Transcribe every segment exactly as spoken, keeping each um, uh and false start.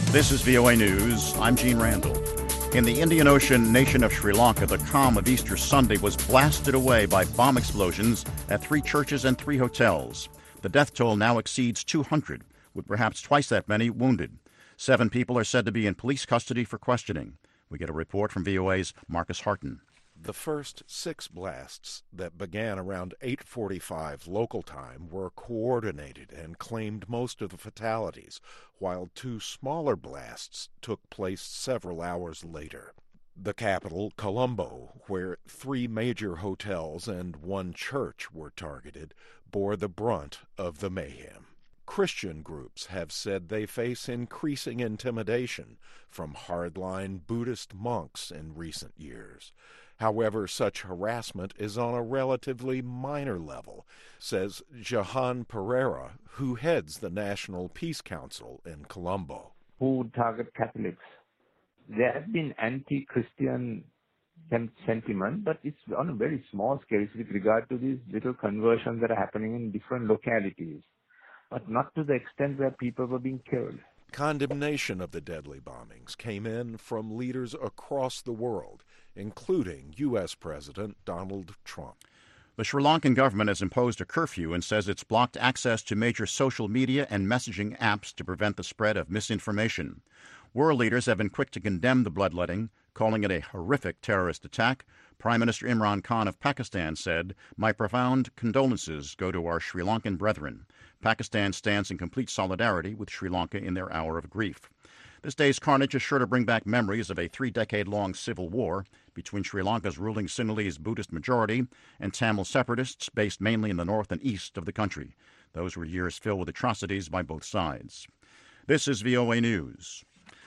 This is V O A News. I'm Gene Randall. In the Indian Ocean nation of Sri Lanka, the calm of Easter Sunday was blasted away by bomb explosions at three churches and three hotels. The death toll now exceeds two hundred, with perhaps twice that many wounded. Seven people are said to be in police custody for questioning. We get a report from V O A's Marcus Harton. The first six blasts that began around eight forty-five local time were coordinated and claimed most of the fatalities, while two smaller blasts took place several hours later. The capital, Colombo, where three major hotels and one church were targeted, bore the brunt of the mayhem. Christian groups have said they face increasing intimidation from hardline Buddhist monks in recent years. However, such harassment is on a relatively minor level, says Jahan Pereira, who heads the National Peace Council in Colombo. Who would target Catholics? There has been anti-Christian sentiment, but it's on a very small scale with regard to these little conversions that are happening in different localities, but not to the extent where people were being killed. Condemnation of the deadly bombings came in from leaders across the world, including U S President Donald Trump. The Sri Lankan government has imposed a curfew and says it's blocked access to major social media and messaging apps to prevent the spread of misinformation. World leaders have been quick to condemn the bloodletting, calling it a horrific terrorist attack. Prime Minister Imran Khan of Pakistan said, "My profound condolences go to our Sri Lankan brethren." Pakistan stands in complete solidarity with Sri Lanka in their hour of grief. This day's carnage is sure to bring back memories of a three-decade-long civil war between Sri Lanka's ruling Sinhalese Buddhist majority and Tamil separatists based mainly in the north and east of the country. Those were years filled with atrocities by both sides. This is V O A News.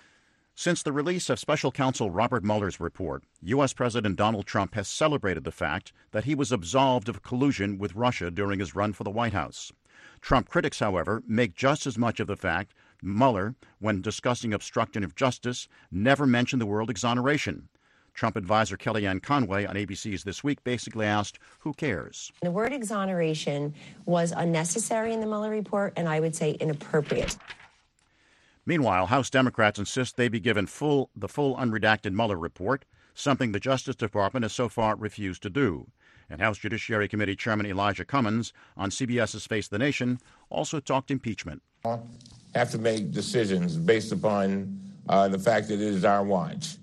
Since the release of Special Counsel Robert Mueller's report, U S. President Donald Trump has celebrated the fact that he was absolved of collusion with Russia during his run for the White House. Trump critics, however, make just as much of the fact Mueller, when discussing obstruction of justice, never mentioned the word exoneration. Trump advisor Kellyanne Conway on A B C's This Week basically asked, who cares? The word exoneration was unnecessary in the Mueller report, and I would say inappropriate. Meanwhile, House Democrats insist they be given full the full unredacted Mueller report, something the Justice Department has so far refused to do. And House Judiciary Committee Chairman Elijah Cummings on CBS's Face the Nation also talked impeachment. Have to make decisions based upon uh, the fact that it is our watch.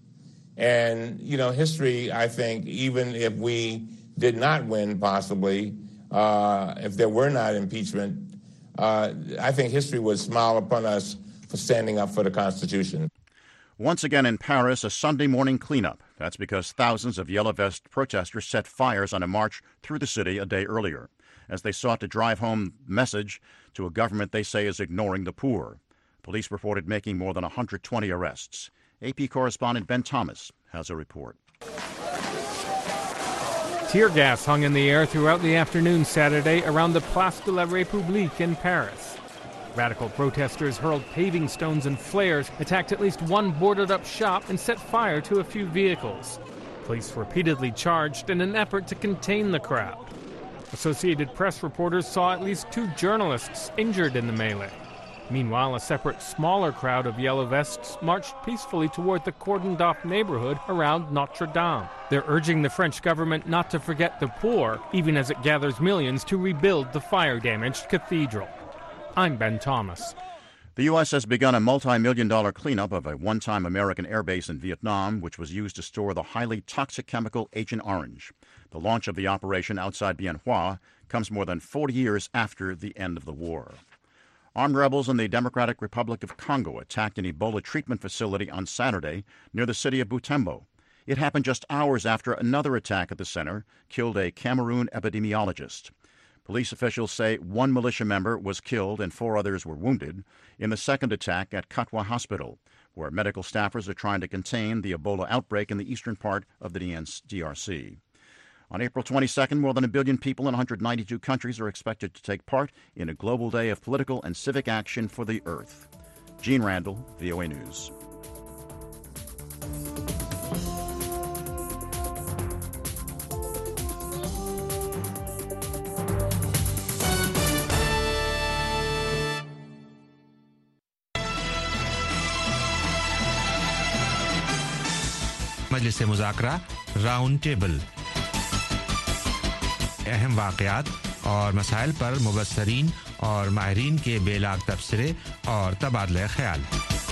And, you know, history, I think, even if we did not win possibly, uh, if there were not impeachment, uh, I think history would smile upon us for standing up for the Constitution. Once again in Paris, a Sunday morning cleanup. That's because thousands of Yellow Vest protesters set fires on a march through the city a day earlier, as they sought to drive home the message to a government they say is ignoring the poor. Police reported making more than one hundred twenty arrests. A P correspondent Ben Thomas has a report. Tear gas hung in the air throughout the afternoon Saturday around the Place de la République in Paris. Radical protesters hurled paving stones and flares, attacked at least one boarded-up shop, and set fire to a few vehicles. Police repeatedly charged in an effort to contain the crowd. Associated Press reporters saw at least two journalists injured in the melee. Meanwhile, a separate, smaller crowd of Yellow Vests marched peacefully toward the cordoned-off neighborhood around Notre Dame. They're urging the French government not to forget the poor, even as it gathers millions to rebuild the fire-damaged cathedral. I'm Ben Thomas. The U S has begun a multi-million dollar cleanup of a one-time American airbase in Vietnam, which was used to store the highly toxic chemical Agent Orange. The launch of the operation outside Bien Hoa comes more than forty years after the end of the war. Armed rebels in the Democratic Republic of Congo attacked an Ebola treatment facility on Saturday near the city of Butembo. It happened just hours after another attack at the center killed a Cameroon epidemiologist. Police officials say one militia member was killed and four others were wounded in the second attack at Katwa Hospital, where medical staffers are trying to contain the Ebola outbreak in the eastern part of the D R C. On April twenty-second, more than a billion people in one hundred ninety-two countries are expected to take part in a global day of political and civic action for the Earth. Gene Randall, V O A News. مجلس مذاکرہ round table, اہم واقعات اور مسائل پر مبصرین اور ماہرین کے بے log تبصرے اور تبادلہ خیال۔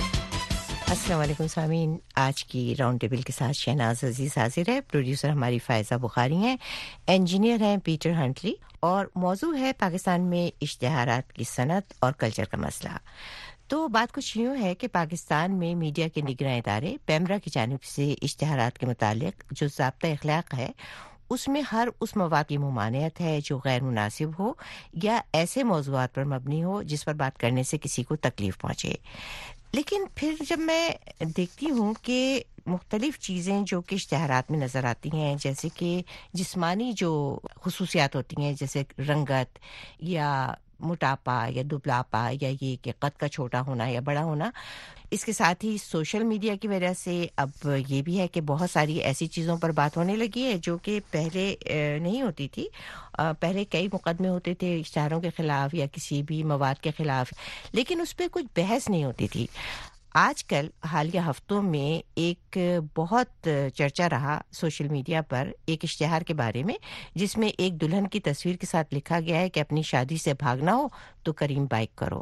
السلام علیکم سامعین، آج کی راؤنڈ ٹیبل کے ساتھ شہناز عزیز حاضر ہے، پروڈیوسر ہماری فائزہ بخاری ہیں، انجینئر ہیں پیٹر ہنٹلی، اور موضوع ہے پاکستان میں اشتہارات کی صنعت اور کلچر کا مسئلہ۔ تو بات کچھ یوں ہے کہ پاکستان میں میڈیا کے نگراں ادارے پیمرا کی جانب سے اشتہارات کے متعلق جو ضابطہ اخلاق ہے اس میں ہر اس مواد کی ممانعت ہے جو غیر مناسب ہو یا ایسے موضوعات پر مبنی ہو جس پر بات کرنے سے کسی کو تکلیف پہنچے۔ لیکن پھر جب میں دیکھتی ہوں کہ مختلف چیزیں جو کہ اشتہارات میں نظر آتی ہیں، جیسے کہ جسمانی جو خصوصیات ہوتی ہیں جیسے رنگت یا موٹاپا یا دبلاپا یا یہ کہ قد کا چھوٹا ہونا یا بڑا ہونا، اس کے ساتھ ہی سوشل میڈیا کی وجہ سے اب یہ بھی ہے کہ بہت ساری ایسی چیزوں پر بات ہونے لگی ہے جو کہ پہلے نہیں ہوتی تھی۔ پہلے کئی مقدمے ہوتے تھے اشتہاروں کے خلاف یا کسی بھی مواد کے خلاف، لیکن اس پہ کچھ بحث نہیں ہوتی تھی۔ آج کل حالیہ ہفتوں میں ایک بہت چرچا رہا سوشل میڈیا پر ایک اشتہار کے بارے میں جس میں ایک دلہن کی تصویر کے ساتھ لکھا گیا ہے کہ اپنی شادی سے بھاگنا ہو تو کریم بائک کرو۔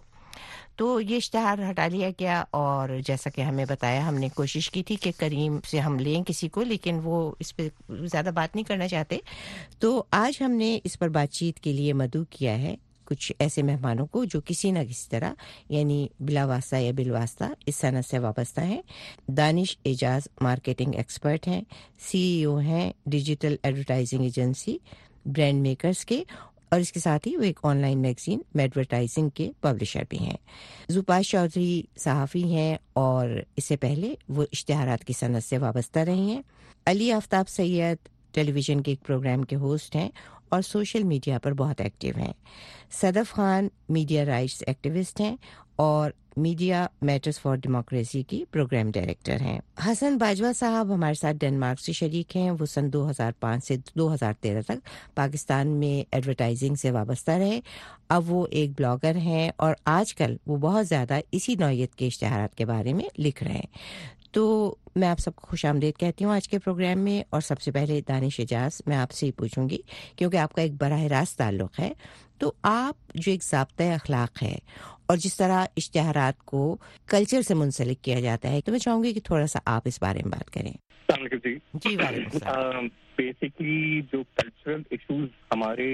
تو یہ اشتہار ہٹا لیا گیا، اور جیسا کہ ہمیں بتایا، ہم نے کوشش کی تھی کہ کریم سے ہم لیں کسی کو، لیکن وہ اس پہ زیادہ بات نہیں کرنا چاہتے۔ تو آج ہم نے اس پر بات چیت کے لیے مدعو کیا ہے کچھ ایسے مہمانوں کو جو کسی نہ کسی طرح یعنی بلا واسطہ یا بالواسطہ اس صنعت سے وابستہ ہیں۔ دانش اعجاز مارکیٹنگ ایکسپرٹ ہیں، سی ای او ہیں digital advertising agency Brand Makers کے، اور اس کے ساتھ ہی وہ ایک آن لائن میگزین میڈورٹائزنگ کے پبلشر بھی ہیں۔ زوپاش چودھری صحافی ہیں اور اس سے پہلے وہ اشتہارات کی صنعت سے وابستہ رہی ہیں۔ علی آفتاب سید ٹیلی ویژن کے ایک پروگرام کے ہوسٹ ہیں اور سوشل میڈیا پر بہت ایکٹیو ہیں۔ Sadaf Khan media rights activist ہیں اور میڈیا میٹرز فار ڈیموکریسی کی پروگرام ڈائریکٹر ہیں۔ حسن باجوہ صاحب ہمارے ساتھ ڈنمارک سے شریک ہیں، وہ سن دو ہزار پانچ سے دو ہزار تیرہ تک پاکستان میں ایڈورٹائزنگ سے وابستہ رہے۔ اب وہ ایک بلاگر ہیں اور آج کل وہ بہت زیادہ اسی نوعیت کے اشتہارات کے بارے میں لکھ رہے ہیں۔ تو میں آپ سب کو خوش آمدید کہتی ہوں آج کے پروگرام میں، اور سب سے پہلے دانش اعجاز میں آپ سے ہی پوچھوں گی کیونکہ آپ کا ایک براہ راست تعلق ہے، تو آپ جو ایک ضابطۂ اخلاق ہے اور جس طرح اشتہارات کو کلچر سے منسلک کیا جاتا ہے، تو میں چاہوں گی کہ تھوڑا سا آپ اس بارے میں بات کریں۔ السلام علیکم جی۔ جی وعلیکم السلام۔ بیسکلی جو کلچرل ایشوز ہمارے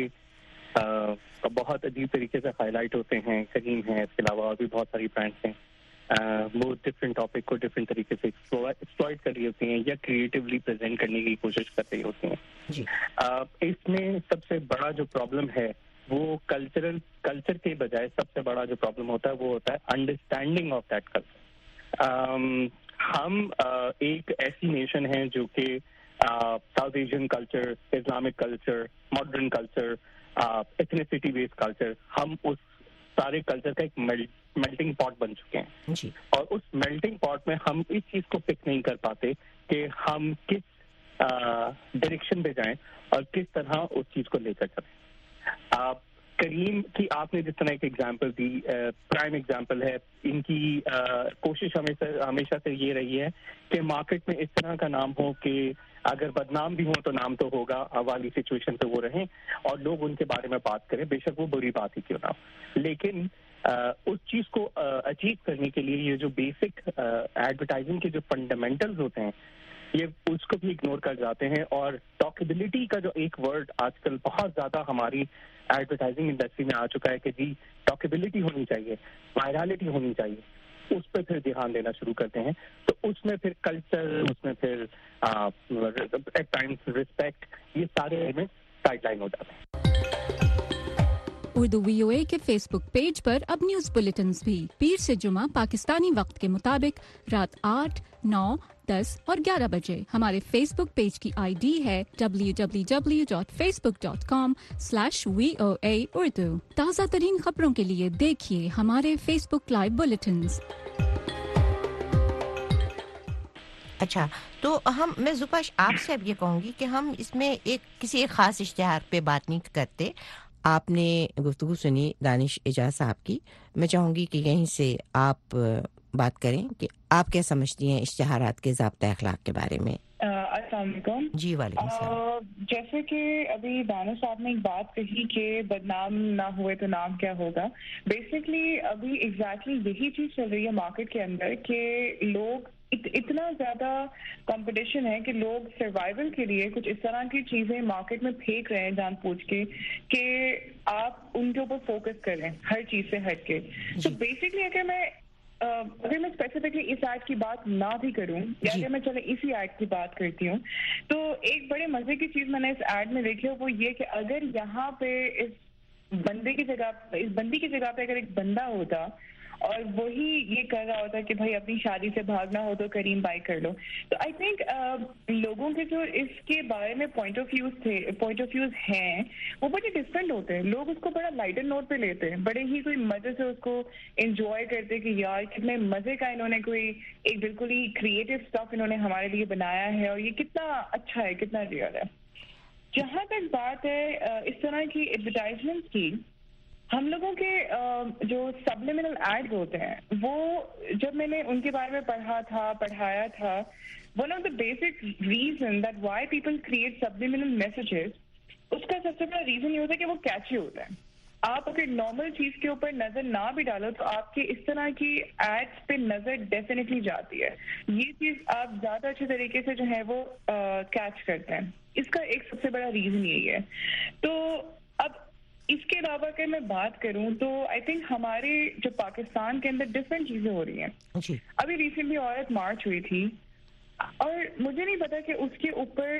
بہت عجیب طریقے سے ہائی لائٹ ہوتے ہیں، کریم ہیں، اس کے علاوہ اور بھی بہت ساری برانڈس ہیں، وہ ڈفرینٹ ٹاپک کو ڈفرینٹ طریقے سے ایکسپلائٹ کر رہی ہوتی ہیں یا کریٹیولی پریزنٹ کرنے کی کوشش کر رہی ہوتی ہیں۔ جی اس میں سب سے بڑا جو پرابلم ہے وہ کلچرل کلچر کے بجائے سب سے بڑا جو پرابلم ہوتا ہے وہ ہوتا ہے انڈرسٹینڈنگ آف دیٹ کلچر۔ ہم ایک ایسی نیشن ہیں جو کہ South Asian culture, Islamic culture, modern culture, ethnicity based culture, ہم اس سارے کلچر کا ایک میلٹنگ پاٹ بن چکے ہیں جی، اور اس میلٹنگ پاٹ میں ہم اس چیز کو پک نہیں کر پاتے کہ ہم کس ڈائریکشن پہ جائیں اور کس طرح اس چیز کو لے کر چلیں۔ آپ کریم کی آپ نے جس طرح ایک ایگزامپل دی، پرائم ایگزامپل ہے، ان کی کوشش ہمیشہ ہمیشہ سے یہ رہی ہے کہ مارکیٹ میں اس طرح کا نام ہو کہ اگر بدنام بھی ہوں تو نام تو ہوگا والی سچویشن پہ وہ رہیں اور لوگ ان کے بارے میں بات کریں، بے شک وہ بری بات ہی کیوں نہ ہو۔ لیکن اس چیز کو اچیو کرنے کے لیے یہ جو بیسک ایڈورٹائزنگ کے جو فنڈامنٹلز ہوتے ہیں یہ اس کو بھی اگنور کر جاتے ہیں، اور ٹاکیبلٹی کا جو ایک ورڈ آج کل بہت زیادہ ہماری ایڈورٹائزنگ انڈسٹری میں آ چکا ہے کہ جی ٹاکیبلٹی ہونی چاہیے، وائرالٹی ہونی چاہیے، اس پہ پھر دھیان دینا شروع کرتے ہیں۔ تو اس میں پھر کلچر، اس میں پھر ایٹ ٹائمز ریسپیکٹ، یہ سارے ایلیمنٹ سائڈ لائن ہو جاتے ہیں۔ اردو وی او اے کے فیس بک پیج پر اب نیوز بلیٹنز بھی پیر سے جمعہ پاکستانی وقت کے مطابق رات آٹھ، نو، دس اور گیارہ بجے۔ ہمارے فیس بک پیج کی آئی ڈی ہے W W W dot Facebook dot com slash V O A Urdu. تازہ ترین خبروں کے لیے دیکھیے ہمارے فیس بک لائیو بلیٹنز۔ اچھا، تو ہم میں زوپاش آپ سے اب یہ کہوں گی کہ ہم اس میں ایک کسی ایک خاص اشتہار پہ بات نہیں کرتے۔ آپ نے گفتگو سنی دانش اعجاز صاحب کی، میں چاہوں گی کہ یہیں سے آپ بات کریں کہ آپ کیا سمجھتی ہیں اشتہارات کے ضابطۂ اخلاق کے بارے میں۔ السلام علیکم. جی وعلیکم السلام. جیسے کہ ابھی دانش صاحب نے ایک بات کہی کہ بدنام نہ ہوئے تو نام کیا ہوگا. بیسکلی ابھی ایگزیکٹلی یہی چیز چل رہی ہے مارکیٹ کے اندر کہ لوگ اتنا زیادہ کمپٹیشن ہے کہ لوگ سروائیول کے لیے کچھ اس طرح کی چیزیں مارکیٹ میں پھینک رہے ہیں جان پوچھ کے کہ آپ ان کے اوپر فوکس کریں ہر چیز سے ہٹ کے. تو بیسکلی اگر میں اگر میں اسپیسیفکلی اس ایڈ کی بات نہ بھی کروں یا اگر میں چلے اسی ایڈ کی بات کرتی ہوں تو ایک بڑے مزے کی چیز میں نے اس ایڈ میں دیکھی ہے وہ یہ کہ اگر یہاں پہ اس بندے کی جگہ اس بندی کی جگہ پہ اگر ایک بندہ ہوتا اور وہی یہ کر رہا ہوتا کہ بھائی اپنی شادی سے بھاگنا ہو تو کریم بائی کر لو. تو آئی تھنک لوگوں کے جو اس کے بارے میں پوائنٹ آف ویوز تھے پوائنٹ آف ویوز ہیں وہ بڑے ڈفرینٹ ہوتے ہیں. لوگ اس کو بڑا لائٹر نوٹ پہ لیتے ہیں, بڑے ہی کوئی مزے سے اس کو انجوائے کرتے کہ یار کتنے مزے کا انہوں نے کوئی ایک بالکل ہی کریٹو اسٹف انہوں نے ہمارے لیے بنایا ہے اور یہ کتنا اچھا ہے کتنا ریئل ہے. جہاں تک بات ہے اس طرح کی ایڈورٹائزمنٹ کی, ہم لوگوں کے جو سبلیمنل ایڈ ہوتے ہیں وہ جب میں نے ان کے بارے میں پڑھا تھا پڑھایا تھا, one of the basic reason that why people create subliminal messages, اس کا سب سے بڑا ریزن یہ ہوتا ہے کہ وہ کیچی ہوتا ہے. آپ اگر نارمل چیز کے اوپر نظر نہ بھی ڈالو تو آپ کے اس طرح کی ایڈس پہ نظر ڈیفینیٹلی جاتی ہے. یہ چیز آپ زیادہ اچھے طریقے سے جو ہے وہ کیچ کرتے ہیں. اس کا ایک سب سے بڑا ریزن یہی ہے. تو اب اس کے علاوہ اگر میں بات کروں تو آئی تھنک ہمارے جو پاکستان کے اندر ڈفرینٹ چیزیں ہو رہی ہیں. ابھی ریسنٹلی عورت مارچ ہوئی تھی اور مجھے نہیں پتا کہ اس کے اوپر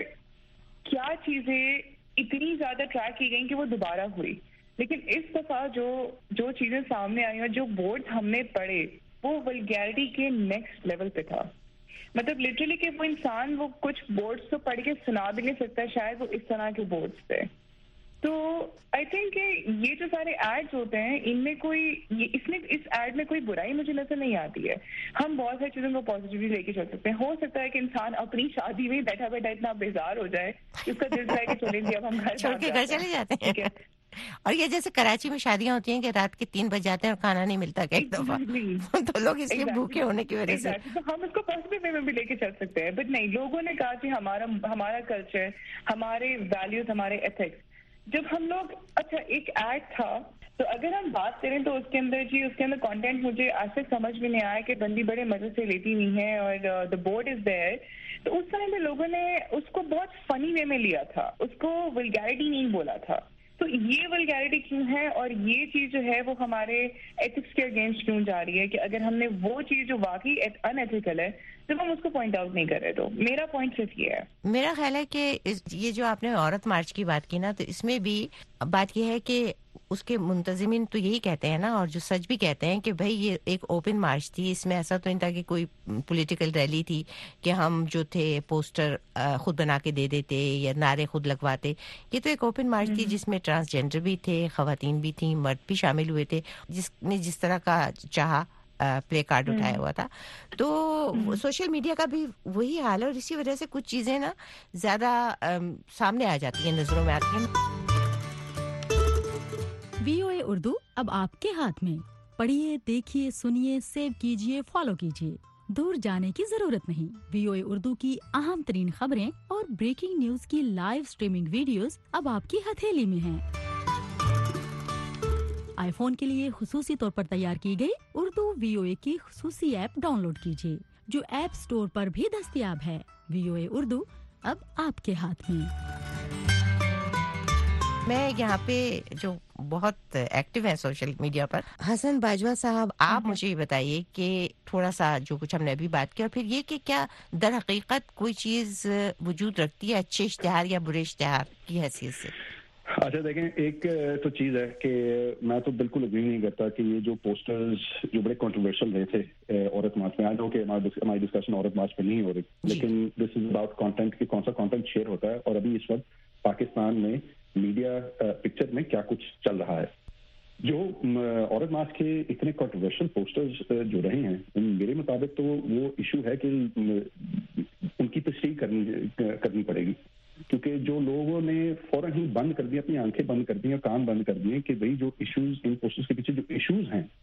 کیا چیزیں اتنی زیادہ ٹرائی کی گئیں کہ وہ دوبارہ ہوئی, لیکن اس دفعہ جو جو چیزیں سامنے آئی اور جو بورڈ ہم نے پڑھے وہ ولگیرٹی کے نیکسٹ لیول پہ تھا. مطلب لٹرلی کہ وہ انسان وہ کچھ بورڈز تو پڑھ کے سنا بھی نہیں سکتا شاید وہ اس طرح کے بورڈز پہ. تو آئی تھنک کہ یہ جو سارے ایڈز ہوتے ہیں ان میں کوئی اس میں اس ایڈ میں کوئی برائی مجھے نظر نہیں آتی ہے. ہم بہت ساری چیزوں کو پازیٹیولی لے کے چل سکتے ہیں. ہو سکتا ہے کہ انسان اپنی شادی میں بیٹھا بیٹھا اتنا بیزار ہو جائے اس کا دل چاہے کہ چلیں گے اب ہم گھر چھوڑ کے گھر چلے جاتے ہیں. اور یہ جیسے کراچی میں شادیاں ہوتی ہیں کہ رات کے تین بج جاتے ہیں اور کھانا نہیں ملتا کہ ایک دفعہ تو لوگ اس لیے بھوکے ہونے کی وجہ سے تو ہم اس کو پازیٹیو وے میں بھی لے کے چل سکتے ہیں. بٹ نہیں, لوگوں نے کہا کہ ہمارا ہمارا کلچر, ہمارے ویلیوز, ہمارے ایتھکس, جب ہم لوگ اچھا ایک ایڈ تھا تو اگر ہم بات کریں تو اس کے اندر جی اس کے اندر کانٹینٹ مجھے آج تک سمجھ میں نہیں آیا کہ بندی بڑے مزے سے لیتی ہوئی ہے اور دا بورڈ از دیئر. تو اس طرح میں لوگوں نے اس کو بہت فنی وے میں لیا تھا, اس کو ولگیرٹی نہیں بولا تھا. تو یہ ولگیرٹی کیوں ہے اور یہ چیز جو ہے وہ ہمارے ایتھکس کے اگینسٹ کیوں جا رہی ہے کہ اگر ہم نے وہ چیز جو واقعی ان ایتھیکل ہے جب ہم اس کو پوائنٹ آؤٹ نہیں کر رہے. تو میرا پوائنٹ صرف یہ ہے. میرا خیال ہے کہ یہ جو آپ نے عورت مارچ کی بات کی نا تو اس میں بھی بات یہ ہے کہ اس کے منتظمین تو یہی کہتے ہیں نا اور جو سچ بھی کہتے ہیں کہ بھائی یہ ایک اوپن مارچ تھی, اس میں ایسا تو نہیں تھا کہ کوئی پولیٹیکل ریلی تھی کہ ہم جو تھے پوسٹر خود بنا کے دے دیتے یا نعرے خود لگواتے. یہ تو ایک اوپن مارچ تھی جس میں ٹرانسجینڈر بھی تھے, خواتین بھی تھیں, مرد بھی شامل ہوئے تھے, جس نے جس طرح کا چاہا پلے کارڈ اٹھایا ہوا تھا. تو سوشل میڈیا کا بھی وہی حال ہے اور اسی وجہ سے کچھ چیزیں نا زیادہ سامنے آ جاتی ہیں, نظروں میں آتی ہیں. وی او اے اردو اب آپ کے ہاتھ میں. پڑھیے, دیکھیے, سنیے, سیو کیجیے, فالو کیجیے. دور جانے کی ضرورت نہیں. وی او اے اردو کی اہم ترین خبریں اور بریکنگ نیوز کی لائیو سٹریمنگ ویڈیوز اب آپ کی ہتھیلی میں ہیں. آئی فون کے لیے خصوصی طور پر تیار کی گئی اردو وی او اے کی خصوصی ایپ ڈاؤن لوڈ کیجیے جو ایپ سٹور پر بھی دستیاب ہے. وی او اے اردو اب آپ کے ہاتھ میں. میں یہاں پہ جو بہت ایکٹیو ہیں سوشل میڈیا پر, حسن باجوہ صاحب, آپ مجھے یہ بتائیے کہ تھوڑا سا جو کچھ ہم نے ابھی بات کی اور پھر یہ کہ کیا در حقیقت کوئی چیز وجود رکھتی ہے اچھے اشتہار یا برے اشتہار کی حیثیت سے؟ اچھا دیکھیں, ایک تو چیز ہے کہ میں تو بالکل اگری نہیں کرتا کہ یہ جو پوسٹرز جو بڑے کنٹروورشل رہے تھے عورت مارچ میں, آج ہو کہ ہماری ڈسکشن عورت مارچ پہ نہیں ہو رہی, لیکن دس از اباؤٹ کانٹینٹ کہ کون سا کانٹینٹ شیئر ہوتا ہے اور ابھی اس وقت پاکستان میں میڈیا پکچر میں کیا کچھ چل رہا ہے. جو عورت مارچ کے اتنے کنٹروورشل پوسٹرز جو رہے ہیں میرے مطابق تو وہ ایشو ہے کہ ان کی تشریح کرنی کرنی پڑے گی, کیونکہ جو لوگوں نے فوراً ہی بند کر دیا, اپنی آنکھیں بند کر دی اور کان بند کر دیے کہ بھئی جو ایشوز ان پوسٹرز کے پیچھے جو ایشوز ہیں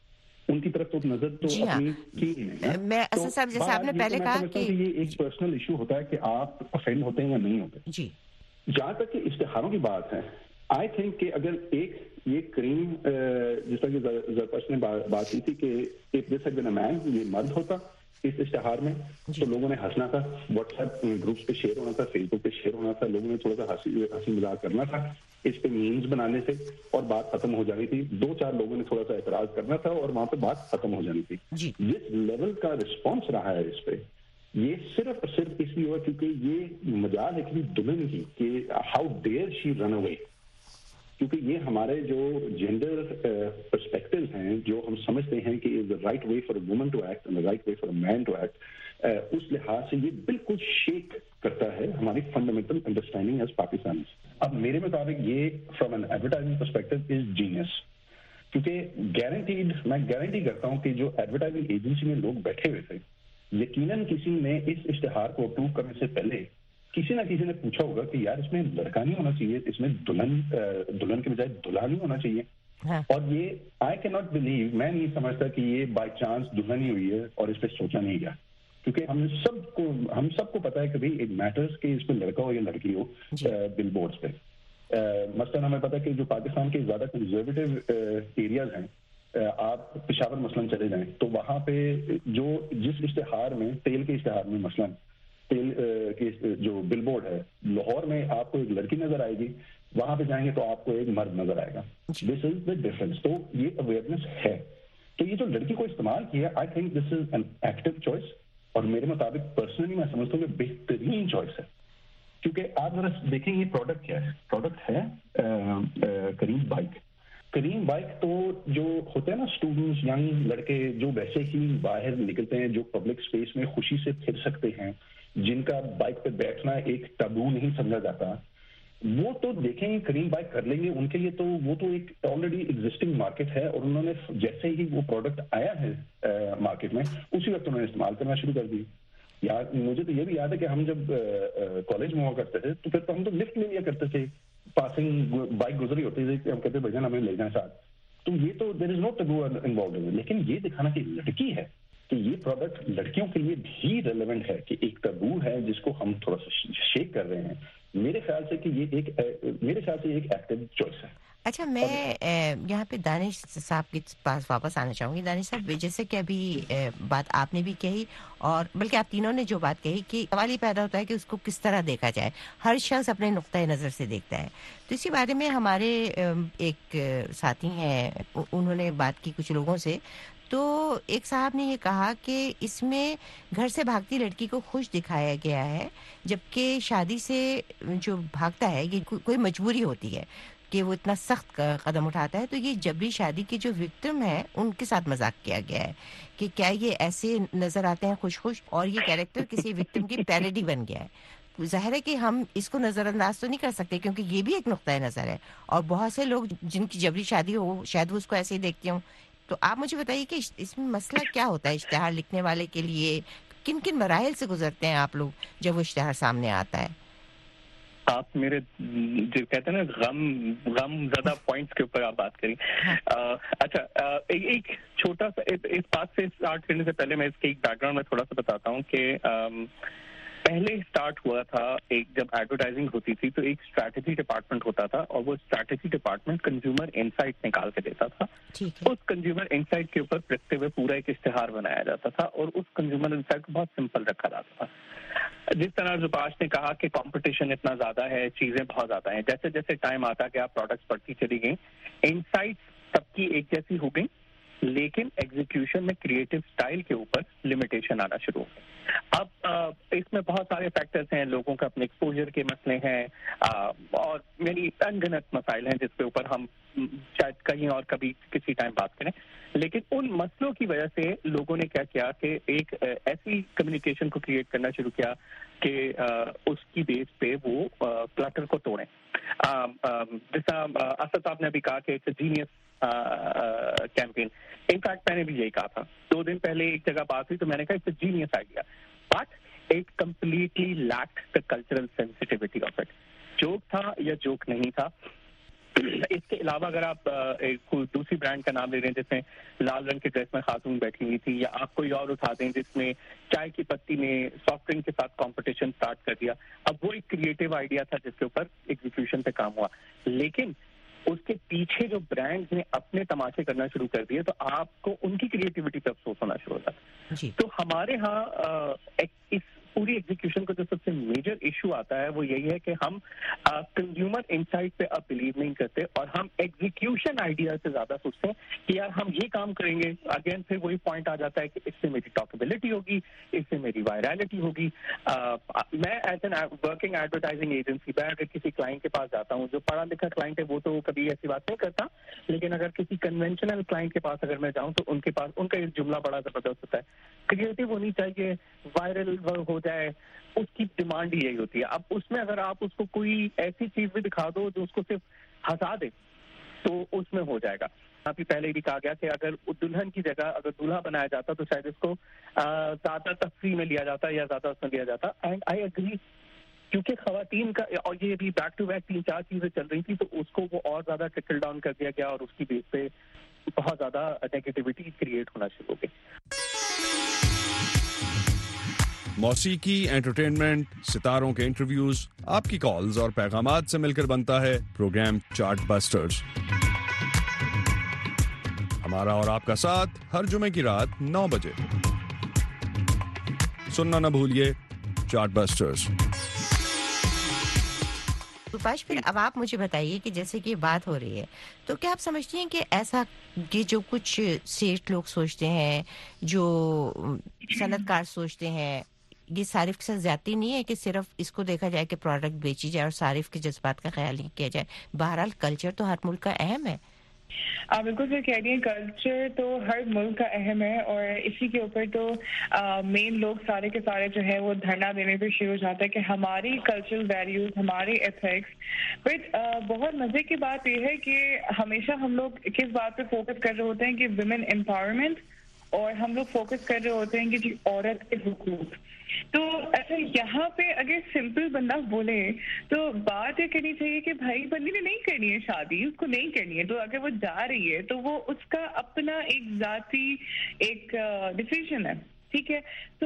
ان کی طرف تو نظر تو اپنی کی نہیں. میں اسد صاحب جیسے آپ نے پہلے کہا کہ یہ ایک پرسنل ایشو ہوتا ہے کہ آپ افینڈ ہوتے ہیں یا نہیں ہوتے. جی جہاں تک کہ اشتہاروں کی بات ہے, آئی تھنک کہ اگر ایک یہ کریم جس طرح کہ زرپش نے بات کی تھی کہ اف دس ہیڈ بین اے مین, یہ مرد ہوتا اس اشتہار میں تو لوگوں نے ہنسنا تھا, واٹس ایپ گروپس پہ شیئر ہونا تھا, فیس بک پہ شیئر ہونا تھا, لوگوں نے تھوڑا سا ہنسی ہنسی مذاق کرنا تھا, اس پہ میمز بنانے سے اور بات ختم ہو جانی تھی. دو چار لوگوں نے تھوڑا سا اعتراض کرنا تھا اور وہاں پہ بات ختم ہو جانی تھی. جس لیول کا رسپانس رہا ہے اس پہ, یہ صرف اور صرف اس لیے ہوا کیونکہ یہ مجال ہے کہ دلہن کی کہ ہاؤ ڈیئر شی رن اوے, کیونکہ یہ ہمارے جو جینڈر پرسپیکٹو ہیں جو ہم سمجھتے ہیں کہ is the right way for a woman to act and the right way for a man to act, اس لحاظ سے یہ بالکل شیک کرتا ہے ہماری فنڈامنٹل انڈرسٹینڈنگ ایز پاکستانی. اب میرے مطابق یہ from an advertising perspective is genius, کیونکہ گارنٹیڈ میں گارنٹی کرتا ہوں کہ جو ایڈورٹائزنگ ایجنسی میں لوگ بیٹھے ہوئے تھے, یقیناً کسی نے اس اشتہار کو اپروو کرنے سے پہلے کسی نہ کسی نے پوچھا ہوگا کہ یار اس میں لڑکا نہیں ہونا چاہیے, اس میں دلہن دلہن کے بجائے دلہا نہیں ہونا چاہیے. اور یہ آئی کی ناٹ بلیو, میں نہیں سمجھتا کہ یہ بائی چانس دلہن ہی ہوئی ہے اور اس پہ سوچا نہیں گیا, کیونکہ ہم سب کو ہم سب کو پتا ہے کہ بھائی اٹ میٹرز کہ اس میں لڑکا ہو یا لڑکی ہو بل بورڈز پہ. مثلاً ہمیں پتا کہ جو پاکستان کے زیادہ کنزرویٹو ایریاز ہیں, آپ پشاور مثلاً چلے جائیں تو وہاں پہ جو جس اشتہار میں تیل کے اشتہار میں مثلاً تیل کے جو بل بورڈ ہے لاہور میں آپ کو ایک لڑکی نظر آئے گی, وہاں پہ جائیں گے تو آپ کو ایک مرد نظر آئے گا. دس از دا ڈفرنس. تو یہ اویئرنیس ہے. تو یہ جو لڑکی کو استعمال کیا, I think this is an active choice, اور میرے مطابق پرسنلی میں سمجھتا ہوں کہ بہترین چوائس ہے. کیونکہ آپ ذرا دیکھیں یہ پروڈکٹ کیا ہے. پروڈکٹ ہے کریم بائک. کریم بائک تو جو ہوتے ہیں نا اسٹوڈنٹس, ینگ لڑکے جو ویسے ہی باہر نکلتے ہیں, جو پبلک اسپیس میں خوشی سے پھر سکتے ہیں, جن کا بائک پہ بیٹھنا ایک ٹابو نہیں سمجھا جاتا, وہ تو دیکھیں گے کریم بائک کر لیں گے. ان کے لیے تو وہ تو ایک آلریڈی ایگزسٹنگ مارکیٹ ہے, اور انہوں نے جیسے ہی وہ پروڈکٹ آیا ہے مارکیٹ میں اسی وقت انہوں نے استعمال کرنا شروع کر دی. یار مجھے تو یہ بھی یاد ہے کہ ہم جب کالج میں ہوا کرتے تھے تو پھر تو ہم تو لفٹ لے لیا کرتے تھے, پاسنگ بائک گزری ہوتی تھی, ہم کہتے بھجن ہمیں لے جائیں ساتھ. تو یہ تو دیر از نو ٹابو انوالوڈ. لیکن یہ دکھانا کہ لڑکی ہے کہ یہ پروڈکٹ لڑکیوں کے لیے بھی ریلیونٹ ہے, کہ ایک ٹابو ہے جس کو ہم تھوڑا سا شیک کر رہے ہیں, میرے خیال سے کہ یہ ایک میرے خیال سے ایک ایکٹیو چوائس ہے. اچھا, میں یہاں پہ دانش صاحب کے پاس واپس آنا چاہوں گی. دانش صاحب, جیسے کہ ابھی بات آپ نے بھی کہی, اور بلکہ آپ تینوں نے جو بات کہی کہ سوال یہ پیدا ہوتا ہے کہ اس کو کس طرح دیکھا جائے. ہر شخص اپنے نقطۂ نظر سے دیکھتا ہے. تو اسی بارے میں ہمارے ایک ساتھی ہیں, انہوں نے بات کی کچھ لوگوں سے, تو ایک صاحب نے یہ کہا کہ اس میں گھر سے بھاگتی لڑکی کو خوش دکھایا گیا ہے, جبکہ شادی سے جو بھاگتا ہے یہ کوئی مجبوری ہوتی ہے کہ وہ اتنا سخت قدم اٹھاتا ہے. تو یہ جبری شادی کے جو وکٹم ہیں ان کے ساتھ مذاق کیا گیا ہے کہ کیا یہ ایسے نظر آتے ہیں خوش خوش, اور یہ کیریکٹر کسی وکٹم کی پیروڈی بن گیا ہے. ظاہر ہے کہ ہم اس کو نظر انداز تو نہیں کر سکتے, کیونکہ یہ بھی ایک نقطۂ نظر ہے, اور بہت سے لوگ جن کی جبری شادی ہو شاید وہ اس کو ایسے ہی دیکھتے ہوں. تو آپ مجھے بتائیے کہ اس میں مسئلہ کیا ہوتا ہے اشتہار لکھنے والے کے لیے, کن کن مراحل سے گزرتے ہیں آپ لوگ جب وہ اشتہار سامنے آتا ہے؟ آپ میرے جو کہتے ہیں نا غم غم زدہ پوائنٹس کے اوپر آپ بات کریں. اچھا, ایک چھوٹا سا اس بات سے اسٹارٹ کرنے سے پہلے میں اس کے ایک بیک گراؤنڈ میں تھوڑا سا بتاتا ہوں کہ پہلے اسٹارٹ ہوا تھا ایک جب ایڈورٹائزنگ ہوتی تھی تو ایک اسٹریٹجی ڈپارٹمنٹ ہوتا تھا, اور وہ اسٹریٹجی ڈپارٹمنٹ کنزیومر انسائٹ نکال کے دیتا تھا. اس کنزیومر انسائٹ کے اوپر رکھتے ہوئے پورا ایک اشتہار بنایا جاتا تھا, اور اس کنزیومر انسائٹ کو بہت سمپل رکھا جاتا تھا. جس طرح زباش نے کہا کہ کمپٹیشن اتنا زیادہ ہے, چیزیں بہت زیادہ ہیں, جیسے جیسے ٹائم آتا گیا پروڈکٹس بڑھتی چلی گئیں, انسائٹس سب کی ایک جیسی ہو گئی, لیکن ایگزیکیوشن میں کریٹو سٹائل کے اوپر لمیٹیشن آنا شروع ہو گئی. اب اس میں بہت سارے فیکٹرز ہیں, لوگوں کا اپنے ایکسپوجر کے مسئلے ہیں, اور یعنی انگنت مسائل ہیں جس کے اوپر ہم شاید کہیں اور کبھی کسی ٹائم بات کریں. لیکن ان مسئلوں کی وجہ سے لوگوں نے کیا کیا کہ ایک ایسی کمیونیکیشن کو کریٹ کرنا شروع کیا کہ اس کی بیس پہ وہ کلٹر کو توڑیں. جیسا اسد صاحب نے ابھی کہا کہ it's a genius campaign. In fact میں نے بھی یہی کہا تھا, دو دن پہلے ایک جگہ بات ہوئی تو میں نے کہا it's a genius idea, but it completely lacked the cultural sensitivity of it. Joke تھا یا جوک نہیں تھا, اس کے علاوہ اگر آپ کوئی دوسری برانڈ کا نام لے رہے ہیں جس میں لال رنگ کے ڈریس میں خاتون بیٹھی ہوئی تھی، یا آپ کوئی اور اٹھا دیں جس میں چائے کی پتی نے سافٹ ڈرنک کے ساتھ کمپٹیشن سٹارٹ کر دیا. اب وہ ایک کریٹو آئیڈیا تھا جس کے اوپر ایگزیکیوشن پہ کام ہوا، لیکن اس کے پیچھے جو برانڈز نے اپنے تماشے کرنا شروع کر دیے تو آپ کو ان کی کریٹیوٹی پہ افسوس ہونا شروع ہوتا ہے. تو ہمارے ہاں اس پوری ایگزیکیوشن کا جو سب سے میجر ایشو آتا ہے وہ یہی ہے کہ ہم کنزیومر انسائٹ پہ اب بلیو نہیں کرتے اور ہم ایگزیکیوشن آئیڈیا سے زیادہ سوچتے ہیں کہ یار ہم یہ کام کریں گے. اگین پھر وہی پوائنٹ آ جاتا ہے کہ اس سے میری ٹاکیبلٹی ہوگی، اس سے میری وائرلٹی ہوگی. میں as an working advertising agency میں اگر کسی کلائنٹ کے پاس جاتا ہوں، جو پڑھا لکھا کلائنٹ ہے وہ تو کبھی ایسی بات نہیں کرتا، لیکن اگر کسی کنونشنل کلائنٹ کے پاس اگر میں جاؤں تو ان کے پاس ان کا ایک جملہ بڑا زبردست ہوتا ہے، کریٹو ہونی چاہیے، وائرل ہو جائے، اس کی ڈیمانڈ ہی یہی ہوتی ہے. اب اس میں اگر آپ اس کو کوئی ایسی چیز بھی دکھا دو جو اس کو صرف ہنسا دے تو اس میں ہو جائے گا. ابھی پہلے بھی کہا گیا کہ اگر دلہن کی جگہ اگر دولہا بنایا جاتا تو شاید اس کو زیادہ تفریح میں لیا جاتا یا زیادہ اس میں لیا جاتا. اینڈ آئی اگری، کیونکہ خواتین کا اور یہ بھی بیک ٹو بیک تین چار چیزیں چل رہی تھی تو اس کو وہ اور زیادہ ٹرکل ڈاؤن کر دیا گیا اور اس کی بیس پہ بہت زیادہ نیگیٹیوٹی کریٹ ہونا شروع ہو گئی. موسیقی، انٹرٹینمنٹ، ستاروں کے انٹرویوز، آپ کی کالز اور پیغامات سے مل کر بنتا ہے پروگرام چارٹ بسٹرز. ہمارا اور آپ کا ساتھ ہر جمعے کی رات نو بجے سننا نہ بھولیے چارٹ بسٹرز. سپاش، پھر اب آپ مجھے بتائیے کہ جیسے کہ بات ہو رہی ہے تو کیا آپ سمجھتی ہیں کہ ایسا کہ جو کچھ سیٹ لوگ سوچتے ہیں، جو صنعت کار سوچتے ہیں، یہ صارف کے ساتھ زیادتی نہیں ہے کہ صرف اس کو دیکھا جائے کہ پروڈکٹ بیچی جائے اور صارف کے جذبات کا خیال نہیں کیا جائے؟ بہرحال کلچر تو ہر ملک کا اہم ہے. آپ بالکل صحیح کہہ رہی ہیں، کلچر تو ہر ملک کا اہم ہے اور اسی کے اوپر تو مین لوگ سارے کے سارے جو ہے وہ دھرنا دینے پہ شروع ہو جاتا ہے کہ ہماری کلچرل ویلیوز، ہمارے ایتھکس. بٹ بہت مزے کی بات یہ ہے کہ ہمیشہ ہم لوگ کس بات پہ فوکس کر رہے ہوتے ہیں کہ ویمن امپاورمنٹ، اور ہم لوگ فوکس کر رہے ہوتے ہیں کہ جی عورت کے حقوق. تو اچھا یہاں پہ اگر سمپل بندہ بولے تو بات یہ کرنی چاہیے کہ بھائی بندی نے نہیں کرنی ہے شادی، اس کو نہیں کرنی ہے، تو اگر وہ جا رہی ہے تو وہ اس کا اپنا ایک ذاتی ایک ڈیسیژن ہے، ٹھیک ہے. تو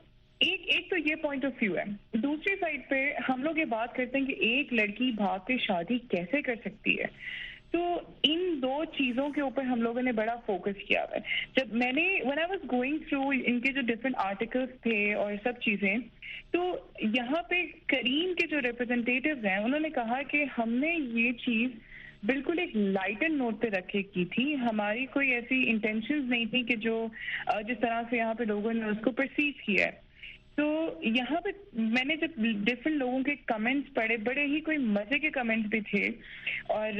ایک ایک تو یہ پوائنٹ آف ویو ہے. دوسری سائڈ پہ ہم لوگ یہ بات کرتے ہیں کہ ایک لڑکی بھاگ کے شادی کیسے کر سکتی ہے. تو ان دو چیزوں کے اوپر ہم لوگوں نے بڑا فوکس کیا ہے. جب میں نے when I was going through ان کے جو ڈفرینٹ آرٹیکلس تھے اور سب چیزیں، تو یہاں پہ کریم کے جو ریپرزینٹیوز ہیں انہوں نے کہا کہ ہم نے یہ چیز بالکل ایک لائٹر نوٹ پہ رکھے کی تھی، ہماری کوئی ایسی انٹینشنز نہیں تھی کہ جو جس طرح سے یہاں پہ لوگوں نے اس کو پرسیو کیا ہے. تو یہاں پہ میں نے جب ڈفرینٹ لوگوں کے کمنٹس پڑھے، بڑے ہی کوئی مزے کے کمنٹس بھی تھے اور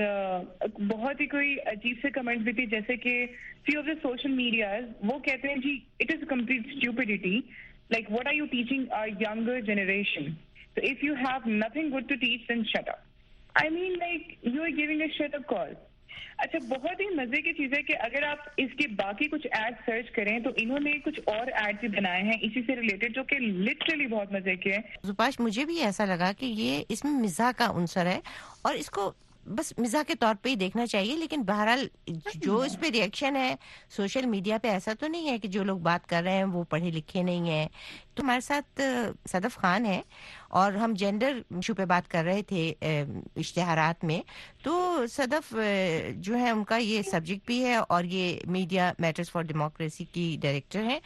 بہت ہی کوئی عجیب سے کمنٹس بھی تھے، جیسے کہ few of the social medias وہ کہتے ہیں جی it is complete stupidity, like what are you teaching our younger generation, so if you have nothing good to teach then shut up. I mean like you are giving a shut up call. اچھا بہت ہی مزے کی چیز ہے کہ اگر آپ اس کے باقی کچھ ایڈ سرچ کریں تو انہوں نے کچھ اور ایڈ بھی بنائے ہیں اسی سے ریلیٹڈ جو کہ لٹرلی بہت مزے کے ہیں. سپاش مجھے بھی ایسا لگا کہ یہ اس میں مزاح کا عنصر ہے اور اس کو بس مزاح کے طور پہ ہی دیکھنا چاہیے، لیکن بہرحال جو اس پہ ریئیکشن ہے سوشل میڈیا پہ ایسا تو نہیں ہے کہ جو لوگ بات کر رہے ہیں وہ پڑھے لکھے نہیں ہیں. تو ہمارے ساتھ صدف خان ہے اور ہم جینڈر ایشو پہ بات کر رہے تھے اشتہارات میں. تو صدف جو ہے ان کا یہ سبجیکٹ بھی ہے اور یہ میڈیا میٹرز فار ڈیموکریسی کی ڈائریکٹر ہیں.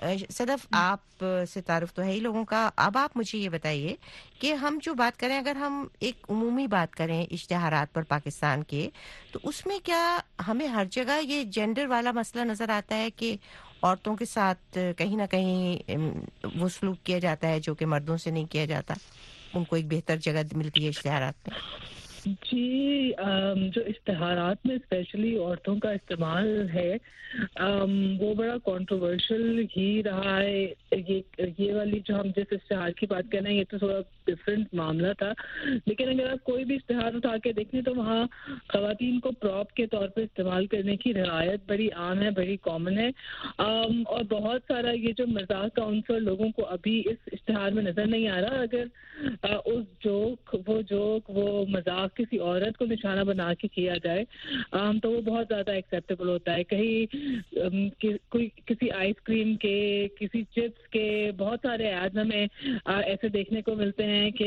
صدف آپ سے تعارف تو ہے ہی لوگوں کا. اب آپ مجھے یہ بتائیے کہ ہم جو بات کریں، اگر ہم ایک عمومی بات کریں اشتہارات پر پاکستان کے، تو اس میں کیا ہمیں ہر جگہ یہ جینڈر والا مسئلہ نظر آتا ہے کہ عورتوں کے ساتھ کہیں نہ کہیں وہ سلوک کیا جاتا ہے جو کہ مردوں سے نہیں کیا جاتا، ان کو ایک بہتر جگہ ملتی ہے اشتہارات میں؟ جی جو اشتہارات میں اسپیشلی عورتوں کا استعمال ہے وہ بڑا کنٹروورشل ہی رہا ہے. یہ یہ والی جو ہم جس اشتہار کی بات کر رہے ہیں یہ تو تھوڑا ڈفرینٹ معاملہ تھا، لیکن اگر آپ کوئی بھی اشتہار اٹھا کے دیکھیں تو وہاں خواتین کو پراپ کے طور پہ استعمال کرنے کی رعایت بڑی عام ہے، بڑی کامن ہے. اور بہت سارا یہ جو مذاق کا عنصر لوگوں کو ابھی اس اشتہار میں نظر نہیں آ رہا. اگر اس جوک وہ جوک وہ مذاق کسی عورت کو نشانہ بنا کے کیا جائے تو وہ بہت زیادہ ایکسیپٹیبل ہوتا ہے. کہیں کوئی کسی آئس کریم کے, کسی چپس کے بہت سارے ایڈ ہمیں ایسے دیکھنے کو ملتے ہیں کہ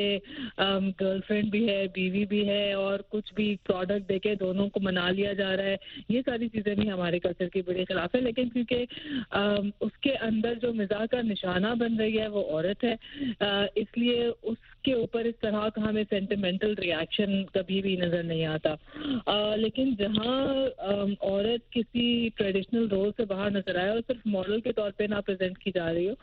گرل فرینڈ بھی ہے, بیوی بھی ہے, اور کچھ بھی پروڈکٹ دے کے دونوں کو منا لیا جا رہا ہے. یہ ساری چیزیں بھی ہمارے کلچر کی بڑے خلاف ہے, لیکن کیونکہ اس کے اندر جو مزاح کا نشانہ بن رہی ہے وہ عورت ہے, اس لیے اس کے اوپر اس طرح کا ہمیں سینٹیمنٹل ریاکشن کبھی بھی نظر نہیں آتا. لیکن جہاں عورت کسی ٹریڈیشنل رول سے باہر نظر آئے اور صرف ماڈل کے طور پہ نہ پریزنٹ کی جا رہی ہو,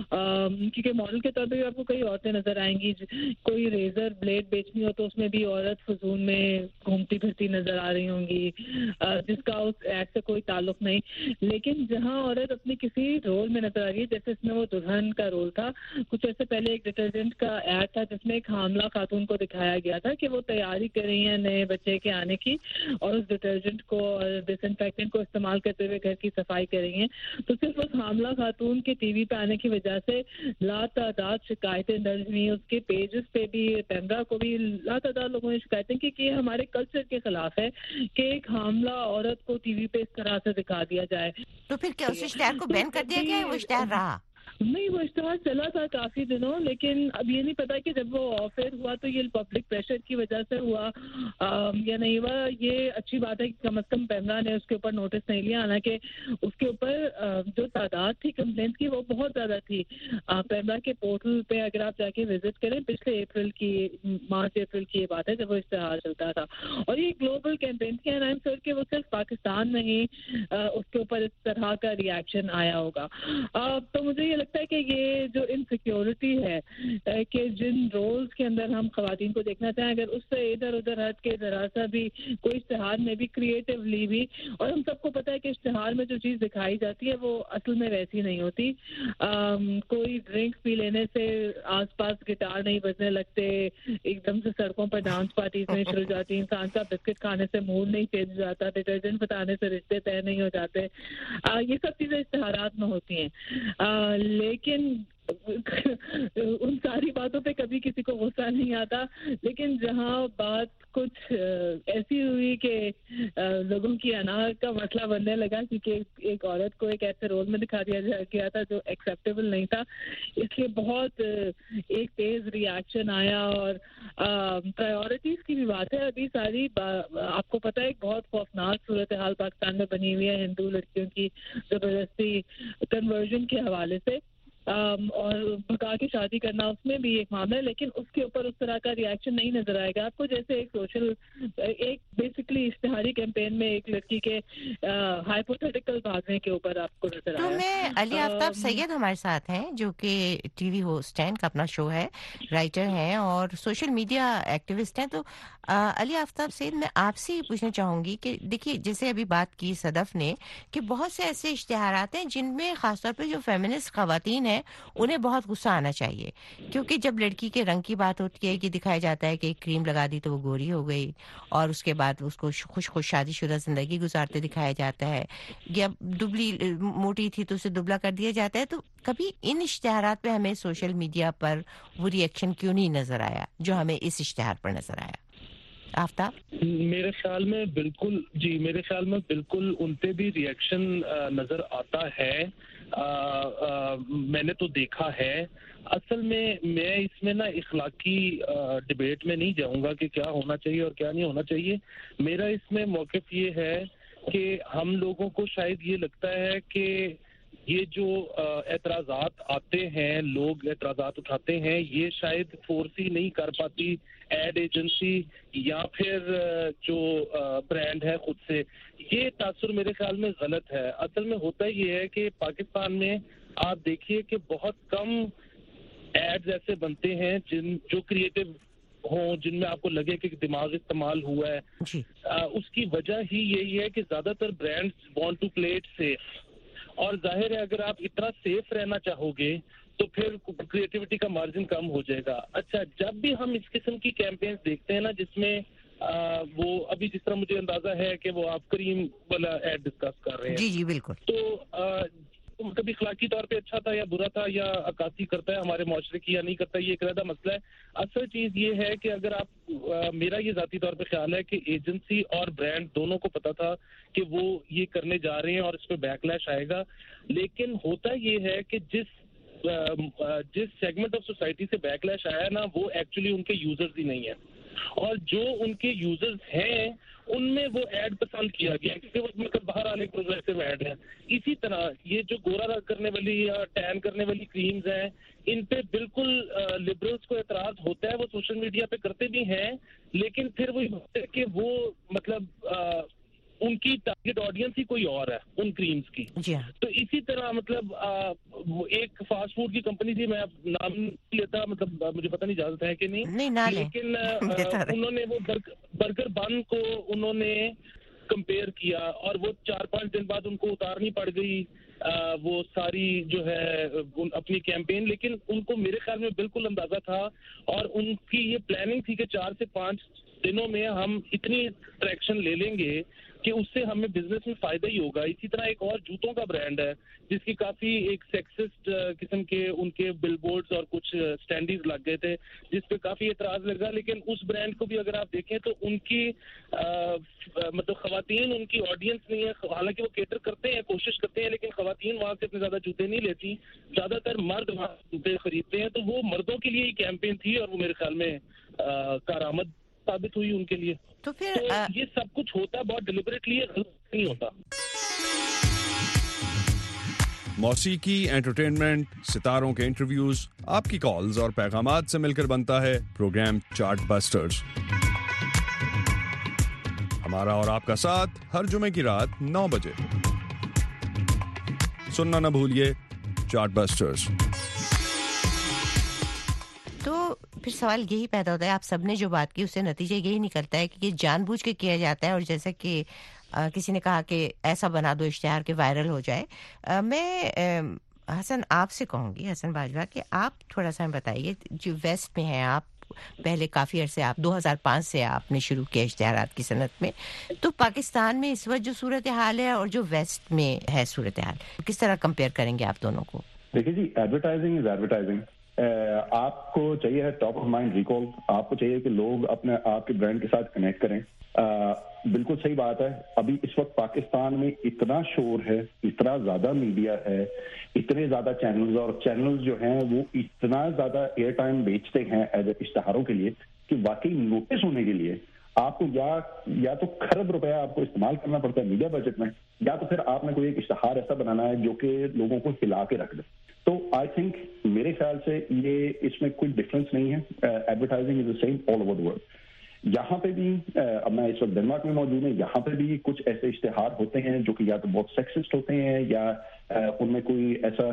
کیونکہ ماڈل کے طور پہ آپ کو کئی عورتیں نظر آئیں گی, کوئی ریزر بلیڈ بیچنی ہو تو اس میں بھی عورت فضول میں گھومتی پھرتی نظر آ رہی ہوں گی, جس کا اس ایڈ سے کوئی تعلق نہیں. لیکن جہاں عورت اپنی کسی رول میں نظر آ رہی ہے, جیسے اس میں وہ دلہن کا رول تھا, کچھ عرصے پہلے ایک ڈٹرجنٹ کا ایڈ تھا جس میں ایک حاملہ خاتون کو دکھایا گیا تھا کہ وہ تیاری کر رہی ہیں نئے بچے کے آنے کی, اور اس ڈٹرجنٹ کو اور ڈس انفیکٹنٹ کو استعمال کرتے ہوئے گھر کی صفائی کر رہی ہیں. تو صرف اس حاملہ خاتون کے ٹی وی پہ آنے کی وجہ سے لاتعداد شکایتیں درج ہوئی, اس کے پیجز پہ بھی, پیمرا کو بھی لاتعداد لوگوں نے شکایتیں کی کہ یہ ہمارے کلچر کے خلاف ہے کہ ایک حاملہ عورت کو ٹی وی پہ اس طرح سے دکھا دیا جائے. تو پھر کیا اس اشتہار کو بین کر دیا گیا ہے؟ وہ اشتہار رہا نہیں, وہ اشتہار چلا تھا کافی دنوں, لیکن اب یہ نہیں پتا کہ جب وہ آف ایئر ہوا تو یہ پبلک پریشر کی وجہ سے ہوا یا نہیں ہوا. یہ اچھی بات ہے کہ کم از کم پیمرا نے اس کے اوپر نوٹس نہیں لیا, حالانکہ اس کے اوپر جو تعداد تھی کمپلینٹ کی وہ بہت زیادہ تھی. پیمرا کے پورٹل پہ اگر آپ جا کے وزٹ کریں, پچھلے اپریل کی, مارچ اپریل کی یہ بات ہے جب وہ اشتہار چلتا تھا, اور یہ گلوبل کیمپین تھی. اینڈ آئی ایم شیور کہ وہ صرف پاکستان میں ہی اس کے اوپر اس طرح کا ریئیکشن آیا ہوگا. تو مجھے یہ لگتا ہے کہ یہ جو انسیکیورٹی ہے کہ جن رولز کے اندر ہم خواتین کو دیکھنا چاہیں, اگر اس سے ادھر ادھر ہٹ کے ذرا سا بھی کوئی اشتہار میں بھی کریٹیولی بھی, اور ہم سب کو پتہ ہے کہ اشتہار میں جو چیز دکھائی جاتی ہے وہ اصل میں ویسی نہیں ہوتی. کوئی ڈرنک پی لینے سے آس پاس گٹار نہیں بجنے لگتے, ایک دم سے سڑکوں پر ڈانس پارٹیز میں شروع ہو جاتی, انسان کا بسکٹ کھانے سے موڈ نہیں چینج ہو جاتا, ڈٹرجنٹ بتانے سے رشتے طے نہیں ہو جاتے. یہ سب چیزیں اشتہارات میں ہوتی ہیں, لیکن ان ساری باتوں پہ کبھی کسی کو غصہ نہیں آتا. لیکن جہاں بات کچھ ایسی ہوئی کہ لوگوں کی انا کا مسئلہ بننے لگا, کیونکہ ایک عورت کو ایک ایسے رول میں دکھا دیا گیا تھا جو ایکسیپٹیبل نہیں تھا, اس لیے بہت ایک تیز ریئیکشن آیا. اور پرائیورٹیز کی بھی بات ہے, ابھی ساری آپ کو پتہ ہے ایک بہت خوفناک صورتحال پاکستان میں بنی ہوئی ہے ہندو لڑکیوں کی زبردستی کنورژن کے حوالے سے, اور بھگا کے شادی کرنا اس میں بھی ایک معاملہ ہے. لیکن اس کے اوپر اس طرح کا ریئیکشن نہیں نظر آئے گا آپ کو, جیسے ایک سوشل, ایک بیسکلی اشتہاری کیمپین میں ایک لڑکی کے ہائپوتھیٹیکل بھاگنے کے اوپر آپ کو نظر آیا. تو میں علی آفتاب سید ہمارے ساتھ ہیں, جو کہ ٹی وی ہوسٹ ہیں, کا اپنا شو ہے, رائٹر ہیں اور سوشل میڈیا ایکٹیوسٹ ہیں. تو علی آفتاب سید, میں آپ سے پوچھنا چاہوں گی کہ دیکھیے, جیسے ابھی بات کی صدف نے کہ بہت سے ایسے اشتہارات ہیں جن میں خاص طور پہ جو فیمنسٹ خواتین ہیں انہیں بہت غصہ آنا چاہیے, کیونکہ جب لڑکی کے رنگ کی بات ہوتی ہے کہ دکھایا جاتا ہے کہ کریم لگا دی تو وہ گوری ہو گئی, اور اس کے بعد اس کو خوش خوش شادی شدہ زندگی گزارتے دکھایا جاتا ہے, یا دبلی موٹی تھی تو اسے دبلا کر دیا جاتا ہے. تو کبھی ان اشتہارات پہ ہمیں سوشل میڈیا پر وہ ریئیکشن کیوں نہیں نظر آیا جو ہمیں اس اشتہار پر نظر آیا؟ آفتاب, میرے خیال میں بالکل جی میرے خیال میں بالکل ان پہ بھی ریئیکشن نظر آتا ہے. آ, آ, میں نے تو دیکھا ہے. اصل میں میں اس میں نا اخلاقی ڈبیٹ میں نہیں جاؤں گا کہ کیا ہونا چاہیے اور کیا نہیں ہونا چاہیے. میرا اس میں موقف یہ ہے کہ ہم لوگوں کو شاید یہ لگتا ہے کہ یہ جو اعتراضات آتے ہیں, لوگ اعتراضات اٹھاتے ہیں, یہ شاید فورس ہی نہیں کر پاتی ایڈ ایجنسی یا پھر جو برانڈ ہے خود سے. یہ تاثر میرے خیال میں غلط ہے. اصل میں ہوتا یہ ہے کہ پاکستان میں آپ دیکھیے کہ بہت کم ایڈز ایسے بنتے ہیں جن جو کریٹو ہوں, جن میں آپ کو لگے کہ دماغ استعمال ہوا ہے. اس کی وجہ ہی یہی ہے کہ زیادہ تر brands want to play it safe, اور ظاہر ہے اگر آپ اتنا سیف رہنا چاہو گے تو پھر کریٹیوٹی کا مارجن کم ہو جائے گا. اچھا, جب بھی ہم اس قسم کی کیمپینز دیکھتے ہیں نا جس میں آ, وہ ابھی جس طرح مجھے اندازہ ہے کہ وہ آپ کریم والا ایڈ ڈسکس کر رہے ہیں, جی جی بالکل, تو آ, کبھی اخلاقی طور پہ اچھا تھا یا برا تھا یا عکاسی کرتا ہے ہمارے معاشرے کی یا نہیں کرتا, یہ ایک علیحدہ مسئلہ ہے. اصل چیز یہ ہے کہ اگر آپ, میرا یہ ذاتی طور پہ خیال ہے کہ ایجنسی اور برانڈ دونوں کو پتا تھا کہ وہ یہ کرنے جا رہے ہیں اور اس پہ بیک لیش آئے گا, لیکن ہوتا یہ ہے کہ جس جس سیگمنٹ آف سوسائٹی سے بیک لیش آیا نا, وہ ایکچولی ان کے یوزرز ہی نہیں ہیں, اور جو ان کے یوزرز ہیں ان میں وہ ایڈ پسند کیا گیا کیونکہ وہ مطلب باہر آنے پروگریسو ایڈ ہیں. اسی طرح یہ جو گورا کرنے والی یا ٹین کرنے والی کریمز ہیں, ان پہ بالکل لبرلز کو اعتراض ہوتا ہے, وہ سوشل میڈیا پہ کرتے بھی ہیں, لیکن پھر وہ کہ وہ مطلب ان کی ٹارگٹ آڈینس ہی کوئی اور ہے ان کریمز کی. تو اسی طرح مطلب ایک فاسٹ فوڈ کی کمپنی تھی, میں نام نہیں لیتا, مطلب مجھے پتہ نہیں اجازت ہے کہ نہیں, لیکن انہوں نے وہ برگر بن کو انہوں نے کمپیئر کیا اور وہ چار پانچ دن بعد ان کو اتارنی پڑ گئی وہ ساری جو ہے اپنی کیمپین, لیکن ان کو میرے خیال میں بالکل اندازہ تھا اور ان کی یہ پلاننگ تھی کہ چار سے پانچ دنوں میں ہم اتنی ٹریکشن لے لیں گے کہ اس سے ہمیں بزنس میں فائدہ ہی ہوگا. اسی طرح ایک اور جوتوں کا برانڈ ہے جس کی کافی ایک سیکسسٹ قسم کے ان کے بل بورڈز اور کچھ سٹینڈیز لگ گئے تھے جس پہ کافی اعتراض لگا, لیکن اس برانڈ کو بھی اگر آپ دیکھیں تو ان کی مطلب خواتین ان کی آڈینس نہیں ہے, حالانکہ وہ کیٹر کرتے ہیں, کوشش کرتے ہیں, لیکن خواتین وہاں سے اتنے زیادہ جوتے نہیں لیتی, زیادہ تر مرد وہاں جوتے خریدتے ہیں, تو وہ مردوں کے لیے ہی کیمپین تھی اور وہ میرے خیال میں کارآمد ثابت ہوئی ان کے لیے. تو پھر تو یہ سب کچھ ہوتا ہے بہت ڈیلیبریٹلی, نہیں ہوتا. موسیقی, انٹرٹینمنٹ, ستاروں کے انٹرویوز, آپ کی کالز اور پیغامات سے مل کر بنتا ہے پروگرام چارٹ بسٹرز. ہمارا اور آپ کا ساتھ ہر جمعے کی رات نو بجے. سننا نہ بھولیے چارٹ بسٹرز. تو پھر سوال یہی پیدا ہوتا ہے, آپ سب نے جو بات کی اس سے نتیجہ یہی نکلتا ہے کہ یہ جان بوجھ کے کیا جاتا ہے, اور جیسا کہ کسی نے کہا کہ ایسا بنا دو اشتہار کہ وائرل ہو جائے. میں حسن آپ سے کہوں گی, حسن باجوہ, کہ آپ تھوڑا سا بتائیے, جو ویسٹ میں ہیں آپ, پہلے کافی عرصے آپ دو ہزار پانچ سے آپ نے شروع کیا اشتہارات کی صنعت میں, تو پاکستان میں اس وقت جو صورتحال ہے اور جو ویسٹ میں ہے صورتحال, کس طرح کمپیئر کریں گے آپ دونوں کو؟ دیکھیے جی, ایڈورٹائزنگ از ایڈورٹائزنگ. آپ کو چاہیے ہے ٹاپ آف مائنڈ ریکال, آپ کو چاہیے کہ لوگ اپنے آپ کے برانڈ کے ساتھ کنیکٹ کریں. بالکل صحیح بات ہے, ابھی اس وقت پاکستان میں اتنا شور ہے, اتنا زیادہ میڈیا ہے, اتنے زیادہ چینلز, اور چینلز جو ہیں وہ اتنا زیادہ ایئر ٹائم بیچتے ہیں ایز اے اشتہاروں کے لیے کہ واقعی نوٹس ہونے کے لیے آپ کو یا یا تو کھرب روپیہ آپ کو استعمال کرنا پڑتا ہے میڈیا بجٹ میں, یا تو پھر آپ نے کوئی ایک اشتہار ایسا بنانا ہے جو کہ لوگوں کو ہلا کے رکھ دے. تو آئی تھنک میرے خیال سے یہ اس میں کوئی ڈفرینس نہیں ہے. Advertising is the same all over the world. یہاں پہ بھی, اب میں اس وقت ڈنمارک میں موجود ہوں, یہاں پہ بھی کچھ ایسے اشتہار ہوتے ہیں جو کہ یا تو بہت سیکسسٹ ہوتے ہیں یا ان میں کوئی ایسا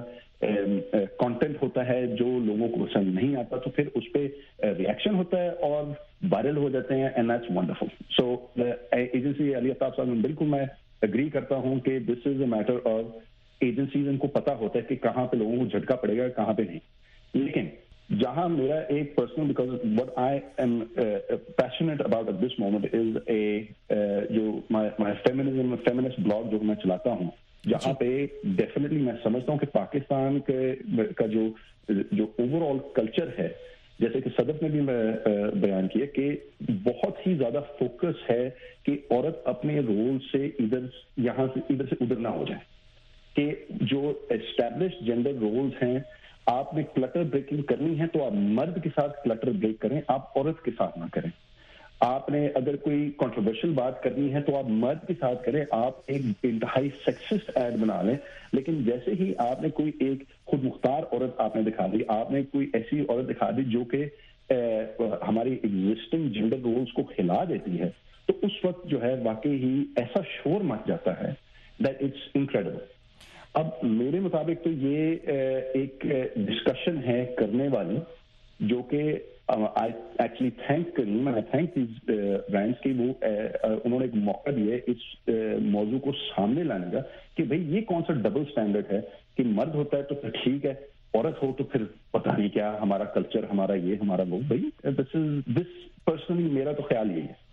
کانٹینٹ ہوتا ہے جو لوگوں کو پسند نہیں آتا, تو پھر اس پہ ریئیکشن ہوتا ہے اور وائرل ہو جاتے ہیں, and that's wonderful. So agency Ali Aftab صاحب, بالکل میں اگری کرتا ہوں کہ this is a matter of agencies, ان کو پتا ہوتا ہے کہ کہاں پہ لوگوں کو جھٹکا پڑے گا, کہاں پہ نہیں. لیکن جہاں میرا ایک personal, because what I'm passionate about at this moment is a جو مائی فیمنزم فیمنسٹ بلاگ جو میں چلاتا ہوں, جہاں پہ ڈیفینیٹلی میں سمجھتا ہوں کہ پاکستان کے کا جو جو اوور آل کلچر ہے, جیسے کہ صدف نے بھی بیان کیا کہ بہت ہی زیادہ فوکس ہے کہ عورت اپنے رول سے ادھر یہاں سے ادھر سے ادھر نہ ہو جائے, کہ جو اسٹیبلشڈ جینڈر رولز ہیں آپ نے کلٹر بریکنگ کرنی ہے تو آپ مرد کے ساتھ کلٹر بریک کریں, آپ عورت کے ساتھ نہ کریں. آپ نے اگر کوئی کنٹروورشل بات کرنی ہے تو آپ مرد کے ساتھ کریں, آپ ایک انتہائی سیکسسٹ ایڈ بنا لیں, لیکن جیسے ہی آپ نے کوئی ایک خود مختار عورت آپ نے دکھا دی, آپ نے کوئی ایسی عورت دکھا دی جو کہ ہماری ایگزسٹنگ جینڈر رولز کو ہلا دیتی ہے, تو اس وقت جو ہے واقعی ہی ایسا شور مچ جاتا ہے دیٹ اٹس انکریڈیبل. اب میرے مطابق تو یہ ایک ڈسکشن ہے کرنے والی, جو کہ I actually think Careem I think these brands کی وہ انہوں نے ایک موقع دیا ہے اس موضوع کو سامنے لانے کا کہ بھئی یہ کون سا ڈبل اسٹینڈرڈ ہے کہ مرد ہوتا ہے تو پھر ٹھیک ہے, عورت ہو تو پھر پتہ نہیں کیا, ہمارا کلچر, ہمارا یہ, ہمارا وہ. بھائی دس از دس پرسنلی میرا تو خیال یہی ہے.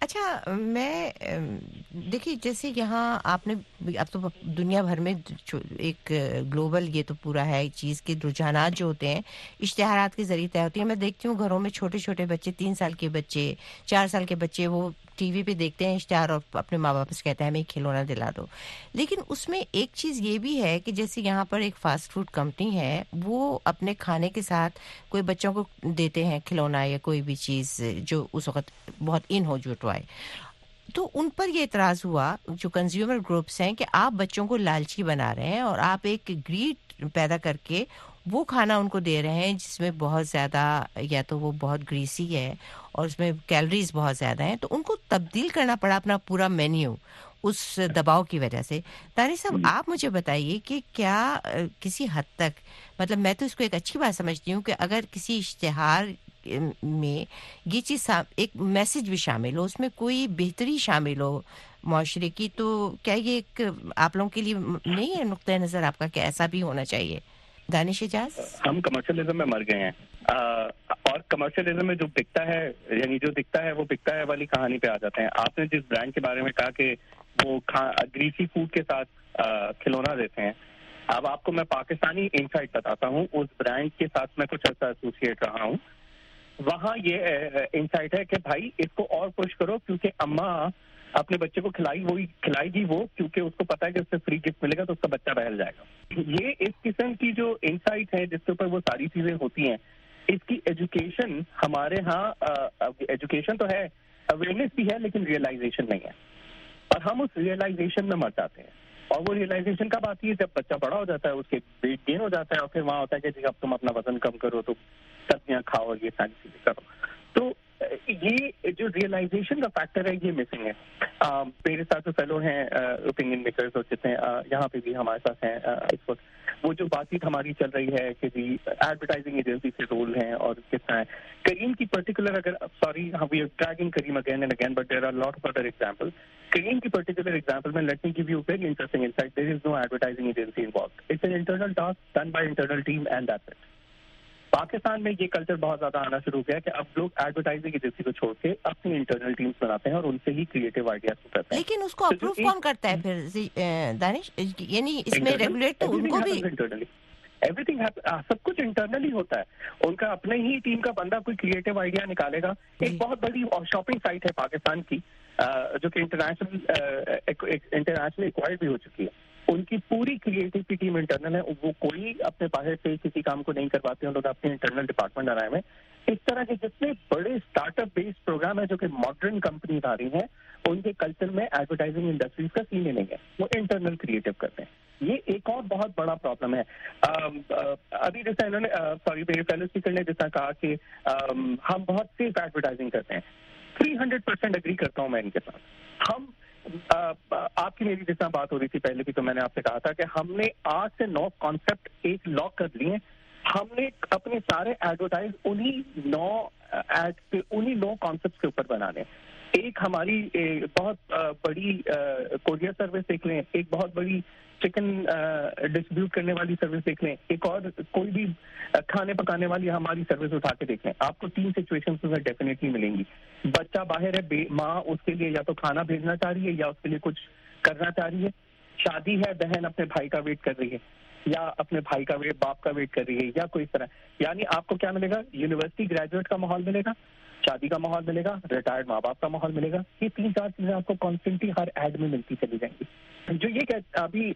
اچھا میں دیکھیے جیسے یہاں آپ نے اب تو دنیا بھر میں ایک گلوبل یہ تو پورا ہے چیز کے رجحانات جو ہوتے ہیں اشتہارات کے ذریعے طے ہوتی ہیں. میں دیکھتی ہوں گھروں میں چھوٹے چھوٹے بچے تین سال کے بچے چار سال کے بچے وہ ٹی وی پہ دیکھتے ہیں اشتہار اور اپنے ماں باپ سے کہتے ہیں ہمیں کھلونا دلا دو. لیکن اس میں ایک چیز یہ بھی ہے کہ جیسے یہاں پر ایک فاسٹ فوڈ کمپنی ہے وہ اپنے کھانے کے ساتھ کوئی بچوں کو دیتے ہیں کھلونا یا کوئی بھی چیز جو اس وقت بہت ان ہو جو ٹوائے. تو ان پر یہ اعتراض ہوا جو کنزیومر گروپس ہیں کہ آپ بچوں کو لالچی بنا رہے ہیں اور آپ ایک گریڈ پیدا کر کے وہ کھانا ان کو دے رہے ہیں جس میں بہت زیادہ یا تو وہ بہت گریسی ہے اور اس میں کیلریز بہت زیادہ ہیں. تو ان کو تبدیل کرنا پڑا اپنا پورا مینیو اس دباؤ کی وجہ سے. دانش صاحب آپ مجھے بتائیے کہ کیا کسی حد تک مطلب میں تو اس کو ایک اچھی بات سمجھتی ہوں کہ اگر کسی اشتہار میں یہ چیز ایک میسج بھی شامل ہو اس میں کوئی بہتری شامل ہو معاشرے کی تو کیا یہ ایک آپ لوگوں کے لیے نہیں ہے نقطۂ نظر آپ کا کہ ایسا بھی ہونا چاہیے؟ دانش اجاز. ہم کمرشلزم میں مر گئے ہیں اور کمرشلزم میں جو بکتا ہے یعنی جو دکھتا ہے وہ بکتا ہے والی کہانی پہ آ جاتے ہیں. آپ نے جس برانڈ کے بارے میں کہا کہ وہ گریسی فوڈ کے ساتھ کھلونا دیتے ہیں, اب آپ کو میں پاکستانی انسائٹ بتاتا ہوں. اس برانڈ کے ساتھ میں کچھ عرصہ ایسوسیٹ رہا ہوں. وہاں یہ انسائٹ ہے کہ بھائی اس کو اور پش کرو کیونکہ اماں اپنے بچے کو کھلائی وہی کھلائے گی وہ کیونکہ اس کو پتا ہے کہ اس سے فری گفٹ ملے گا تو اس کا بچہ بہل جائے گا. یہ اس قسم کی جو انسائٹ ہے جس کے اوپر وہ ساری چیزیں ہوتی ہیں, اس کی ایجوکیشن ہمارے ہاں ایجوکیشن تو ہے, اویئرنیس بھی ہے, لیکن ریئلائزیشن نہیں ہے. اور ہم اس ریئلائزیشن میں مر جاتے ہیں. اور وہ ریئلائزیشن کب آتی ہے؟ جب بچہ بڑا ہو جاتا ہے, اس کے ویٹ گین ہو جاتا ہے اور پھر وہاں ہوتا ہے کہ اب تم اپنا وزن کم کرو تو سبزیاں کھاؤ اور یہ ساری چیزیں کرو. تو یہ جو ریئلائزیشن کا فیکٹر ہے یہ مسنگ ہے. میرے ساتھ جو فیلو ہیں اوپینین میکرز اور جتنے یہاں پہ بھی ہمارے ساتھ ہیں اس وقت, وہ جو بات چیت ہماری چل رہی ہے کہ جی ایڈورٹائزنگ ایجنسی سے رول ہیں اور کس طرح ہے. کریم کی پرٹیکولر اگر sorry we are tracking Careem again and again but there are lot of other example. Careem کی پرٹیکولر ایگزامپل میں let me give you very interesting insight. There is no advertising agency involved. It's an internal task done by internal team and that's it. Pakistan میں یہ culture بہت زیادہ آنا شروع ہو گیا کہ اب لوگ ایڈورٹائزنگ ایجنسی کو چھوڑ کے اپنی انٹرنل ٹیمز بناتے ہیں اور ان سے ہی کریٹو آئیڈیاز کو کرتے ہیں. لیکن اس کو اپروو کون کرتا ہے پھر دانش؟ یعنی اس میں ریگولیٹ تو ان کو بھی ایوری تھنگ سب کچھ انٹرنلی ہوتا ہے. ان کا اپنے ہی ٹیم کا بندہ کوئی کریٹو آئیڈیا نکالے گا. ایک بہت بڑی شاپنگ سائٹ ہے پاکستان کی جو کہ انٹرنیشنل انٹرنیشنل ایکوائرڈ بھی ہو چکی ہے. ان کی پوری کریٹیوٹی ٹیم انٹرنل ہے. وہ کوئی اپنے باہر سے کسی کام کو نہیں کرواتے ہیں, لوگ اپنے انٹرنل ڈپارٹمنٹ بنائے ہوئے. اس طرح کے جتنے بڑے اسٹارٹ اپ بیسڈ پروگرام ہیں جو کہ ماڈرن کمپنیز آ رہی ہیں, ان کے کلچر میں ایڈورٹائزنگ انڈسٹریز کا سینے نہیں ہے. وہ انٹرنل کریٹو کرتے ہیں. یہ ایک اور بہت بڑا پرابلم ہے. ابھی جیسا انہوں نے سوری میرے فیلو اسپیکر نے جیسا کہا کہ ہم بہت سیف ایڈورٹائزنگ کرتے ہیں. تھری ہنڈریڈ پرسینٹ اگری کرتا ہوں میں ان کے ساتھ. ہم آپ کی میری جس طرح بات ہو رہی تھی پہلے بھی, تو میں نے آپ سے کہا تھا کہ ہم نے آٹھ سے نو کانسیپٹ ایک لاک کر لیے. ہم نے اپنے سارے ایڈورٹائز انہی نو ایڈ پہ انہی نو کانسیپٹ کے اوپر بنانے. ایک ہماری بہت بڑی کوریئر سروس دیکھ لیں, ایک بہت بڑی چکن ڈسٹریبیوٹ کرنے والی سروس دیکھ لیں, ایک اور کوئی بھی کھانے پکانے والی ہماری سروس اٹھا کے دیکھ لیں. آپ کو تین سچویشن میں ڈیفینیٹلی ملیں گی. بچہ باہر ہے, ماں اس کے لیے یا تو کھانا بھیجنا چاہ رہی ہے یا اس کے لیے کچھ کرنا چاہ رہی ہے. شادی ہے, بہن اپنے بھائی کا ویٹ کر رہی ہے یا اپنے بھائی کا ویٹ باپ کا ویٹ کر رہی ہے یا کوئی اس طرح. یعنی آپ کو کیا ملے گا؟ یونیورسٹی گریجویٹ کا ماحول ملے گا, شادی کا ماحول ملے گا, ریٹائرڈ ماں باپ کا ماحول ملے گا. یہ تین چار چیزیں آپ کو کانسٹنٹلی ہر ایڈ میں ملتی چلی جائیں گی. جو یہ ابھی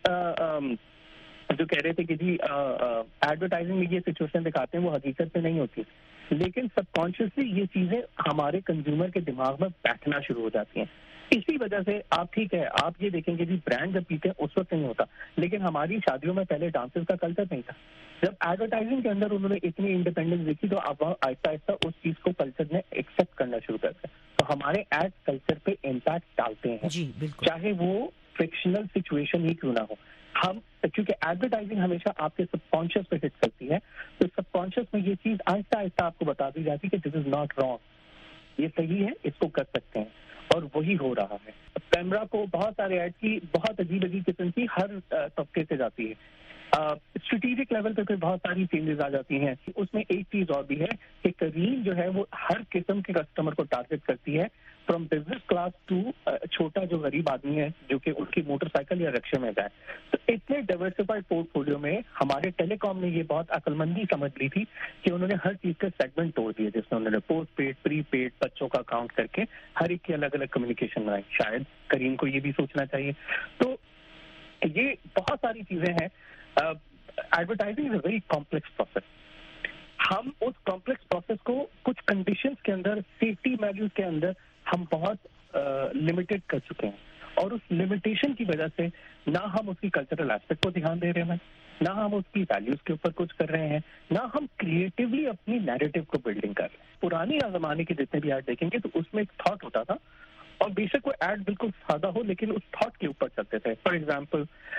جو کہہ رہے تھے کہ جی ایڈورٹائزنگ میں یہ سچویشن دکھاتے ہیں وہ حقیقت میں نہیں ہوتی, لیکن سب کانشیسلی یہ چیزیں ہمارے کنزیومر کے دماغ میں بیٹھنا شروع ہو جاتی ہیں. اسی وجہ سے آپ ٹھیک ہے آپ یہ دیکھیں گے جی برانڈ جب پیتے ہیں اس وقت نہیں ہوتا, لیکن ہماری شادیوں میں پہلے ڈانسز کا کلچر نہیں تھا. جب ایڈورٹائزنگ کے اندر انہوں نے اتنی انڈیپینڈنس دیکھی تو اب آہستہ آہستہ اس چیز کو کلچر نے ایکسیپٹ کرنا شروع کر دیا. تو ہمارے ایڈ کلچر پہ امپیکٹ ڈالتے ہیں, جی بالکل, چاہے وہ فکشنل سچویشن ہی کیوں نہ ہو. ہم کیونکہ ایڈورٹائزنگ ہمیشہ آپ کے سب کانشیس پہ ہٹ کرتی ہے, تو سب کانشیس میں یہ چیز آہستہ آہستہ آپ کو بتا دی جاتی ہے کہ دس از ناٹ رانگ, یہ صحیح ہے, اس کو کر سکتے ہیں. اور وہی ہو رہا ہے. کیمرہ کو بہت سارے ایڈ کی بہت عجیب عجیب قسم کی ہر طبقے سے جاتی ہے. اسٹریٹجک لیول پہ پھر بہت ساری چینجز آ جاتی ہیں. اس میں ایک چیز اور بھی ہے کہ کریم جو ہے وہ ہر قسم کے کسٹمر کو ٹارگیٹ کرتی ہے, فرام بزنس کلاس ٹو چھوٹا جو غریب آدمی ہے جو کہ ان کی موٹر سائیکل یا رکشے میں جائے. تو اتنے ڈائیورسفائڈ پورٹ فولیو میں ہمارے ٹیلی کام نے یہ بہت عقل مندی سمجھ لی تھی کہ انہوں نے ہر چیز کا سیگمنٹ توڑ دیا, جس میں انہوں نے پوسٹ پیڈ, پری پیڈ, بچوں کا اکاؤنٹ کر کے ہر ایک کی الگ الگ کمیونیکیشن بنائی. شاید کریم کو یہ بھی سوچنا چاہیے. تو یہ بہت ساری چیزیں ہیں. Advertising is a very complex process. ہم اس کمپلیکس پروسیس کو کچھ کنڈیشنز کے اندر, سیفٹی ویلیوز کے اندر ہم بہت لمیٹڈ کر چکے ہیں, اور اس لمیٹیشن کی وجہ سے نہ ہم اس کی کلچرل ایسپیکٹ کو دھیان دے رہے ہیں, نہ ہم اس کی ویلیوز کے اوپر کچھ کر رہے ہیں, نہ ہم کریٹیولی اپنی نیریٹو کو بلڈنگ کر رہے ہیں. پرانی زمانے کے جتنے بھی ایڈ دیکھیں گے تو اس میں ایک تھاٹ ہوتا تھا, اور بے شک وہ ایڈ بالکل سادہ ہو لیکن اس تھاٹ کے اوپر چلتے تھے. فار ایگزامپل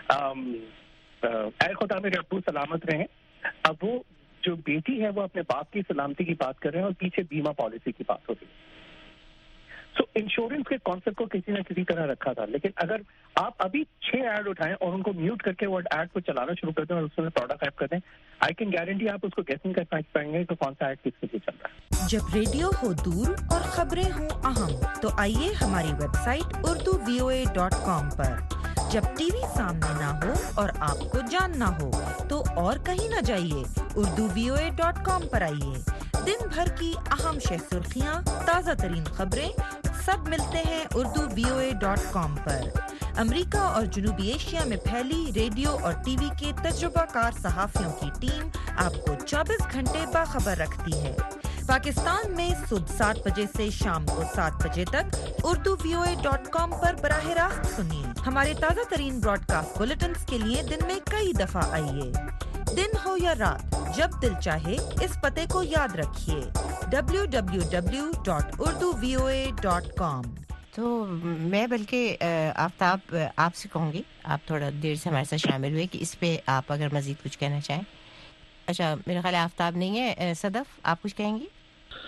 اے خدا میرے ابو سلامت رہیں, اب وہ جو بیٹی ہے وہ اپنے باپ کی سلامتی کی بات کر رہے ہیں اور پیچھے بیمہ پالیسی کی بات ہوتی ہے. سو انشورنس کے کانسیپٹ کو کسی نہ کسی طرح رکھا تھا, لیکن اگر آپ ابھی چھ ایڈ اٹھائیں اور ان کو میوٹ کر کے وہ ایڈ کو چلانا شروع کر دیں اور اس میں پروڈکٹ ایپ کر دیں, آئی کین گارنٹی آپ اس کو گیسنگ کر پائیں گے کہ کون سا ایڈ کس کے لیے چل رہا ہے. جب ریڈیو ہو دور اور خبریں ہوں اہم تو آئیے ہماری website Urdu V O A dot com پر. جب ٹی وی سامنے نہ ہو اور آپ کو جاننا ہو تو اور کہیں نہ جائیے, Urdu V O A dot com پر آئیے. دن بھر کی اہم شہ سرخیاں, تازہ ترین خبریں سب ملتے ہیں Urdu V O A dot com پر. امریکہ اور جنوبی ایشیا میں پھیلی ریڈیو اور ٹی وی کے تجربہ کار صحافیوں کی ٹیم آپ کو چوبیس گھنٹے باخبر رکھتی ہے. پاکستان میں صبح سات بجے سے شام کو سات بجے تک Urdu V O A dot com پر براہ راست سنیے. ہمارے تازہ ترین براڈ کاسٹ بلیٹنز کے لیے دن میں کئی دفعہ آئیے. دن ہو یا رات, جب دل چاہے اس پتے کو یاد رکھیے, W W W dot Urdu V O A dot com. تو میں بلکہ آفتاب آپ سے کہوں گی, آپ تھوڑا دیر سے ہمارے ساتھ شامل ہوئے, کہ اس پہ آپ اگر مزید کچھ کہنا چاہیں. اچھا میرا خیال ہے آفتاب نہیں ہے, صدف آپ کچھ کہیں گی؟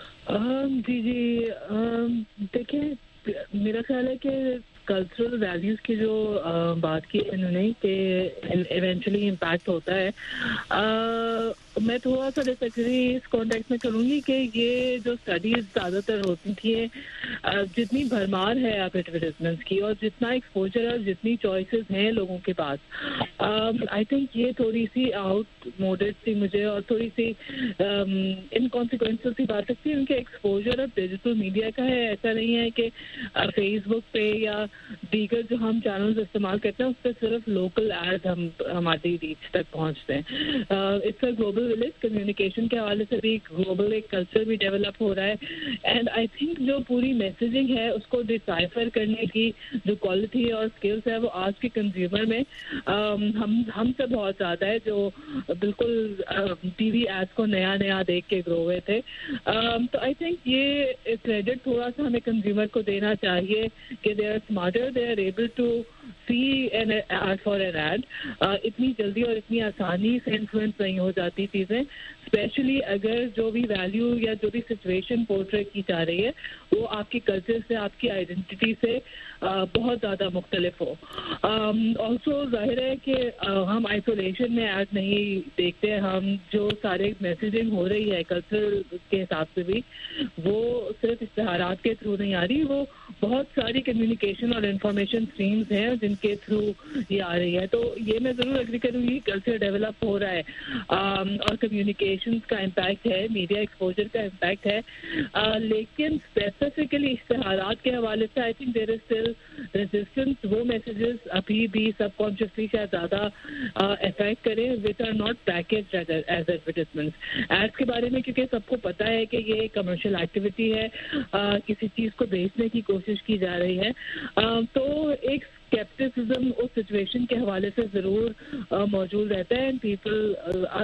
جی جی دیکھیں, میرا خیال ہے کہ کلچرل ویلیوز کی جو بات کی انہوں نے کہ ایونچولی امپیکٹ ہوتا ہے, میں تھوڑا سا ڈس ایگری اس کانٹیکسٹ میں کروں گی کہ یہ جو اسٹڈیز زیادہ تر ہوتی تھیں, جتنی بھرمار ہے آپ ایڈورٹیزمنٹس کی اور جتنا ایکسپوجر اور جتنی چوائسیز ہیں لوگوں کے پاس, آئی تھنک یہ تھوڑی سی آؤٹ موڈڈ سی مجھے اور تھوڑی سی انکانسیکوینشل سی بات لگتی ہے. ان کے ایکسپوجر اب ڈیجیٹل میڈیا کا ہے, ایسا نہیں ہے کہ فیس بک پہ یا دیگر جو ہم چینلز استعمال کرتے ہیں اس پہ صرف لوکل ایڈ ہم ہماری ریچ تک پہنچتے ہیں. It's a global village, communication کے حوالے سے بھی گلوبل ایک کلچر بھی ڈیولپ ہو رہا ہے. اینڈ آئی تھنک جو پوری میسیجنگ ہے اس کو ڈسائفر کرنے کی جو کوالٹی اور اسکلس ہے وہ آج کے کنزیومر میں ہم ہم سے بہت زیادہ ہے, جو بالکل ٹی وی ایڈس کو نیا نیا دیکھ کے گرو ہوئے تھے. تو آئی تھنک یہ کریڈٹ تھوڑا سا ہمیں کنزیومر کو دینا چاہیے کہ they are smarter, they are able to see an ad for an ad. اتنی جلدی اور اتنی آسانی سے انفلوئنس نہیں ہو جاتی چیزیں, اسپیشلی اگر جو بھی ویلیو یا جو بھی سچویشن پورٹریٹ کی جا رہی ہے وہ آپ کی کلچر سے, آپ کی آئیڈینٹی سے بہت زیادہ مختلف ہو. آلسو ظاہر ہے کہ ہم آئسولیشن میں ایڈ نہیں دیکھتے, ہم جو سارے میسیجنگ ہو رہی ہے کلچر کے حساب سے بھی وہ صرف اشتہارات کے تھرو نہیں آ رہی, وہ بہت ساری کمیونیکیشن اور انفارمیشن اسٹریمز ہیں جن کے تھرو یہ آ رہی ہے. تو یہ میں ضرور اگری کروں گی, کلچر ڈیولپ ہو رہا ہے اور کمیونیکیشن کا امپیکٹ ہے, میڈیا ایکسپوجر کا امپیکٹ ہے, لیکن اسپیسیفکلی اشتہارات کے حوالے سے I think there is still resistance. وہ میسیجز ابھی بھی سب کانشیسلی شاید زیادہ افیکٹ کریں which are not packaged as advertisements. Ads کے بارے میں کیونکہ سب کو پتہ ہے کہ یہ کمرشل ایکٹیویٹی ہے, کسی چیز کو بیچنے کی کوشش کی جا رہی ہے, تو ایک اسکیپٹسزم اس سچویشن کے حوالے سے ضرور موجود رہتا ہے. And people are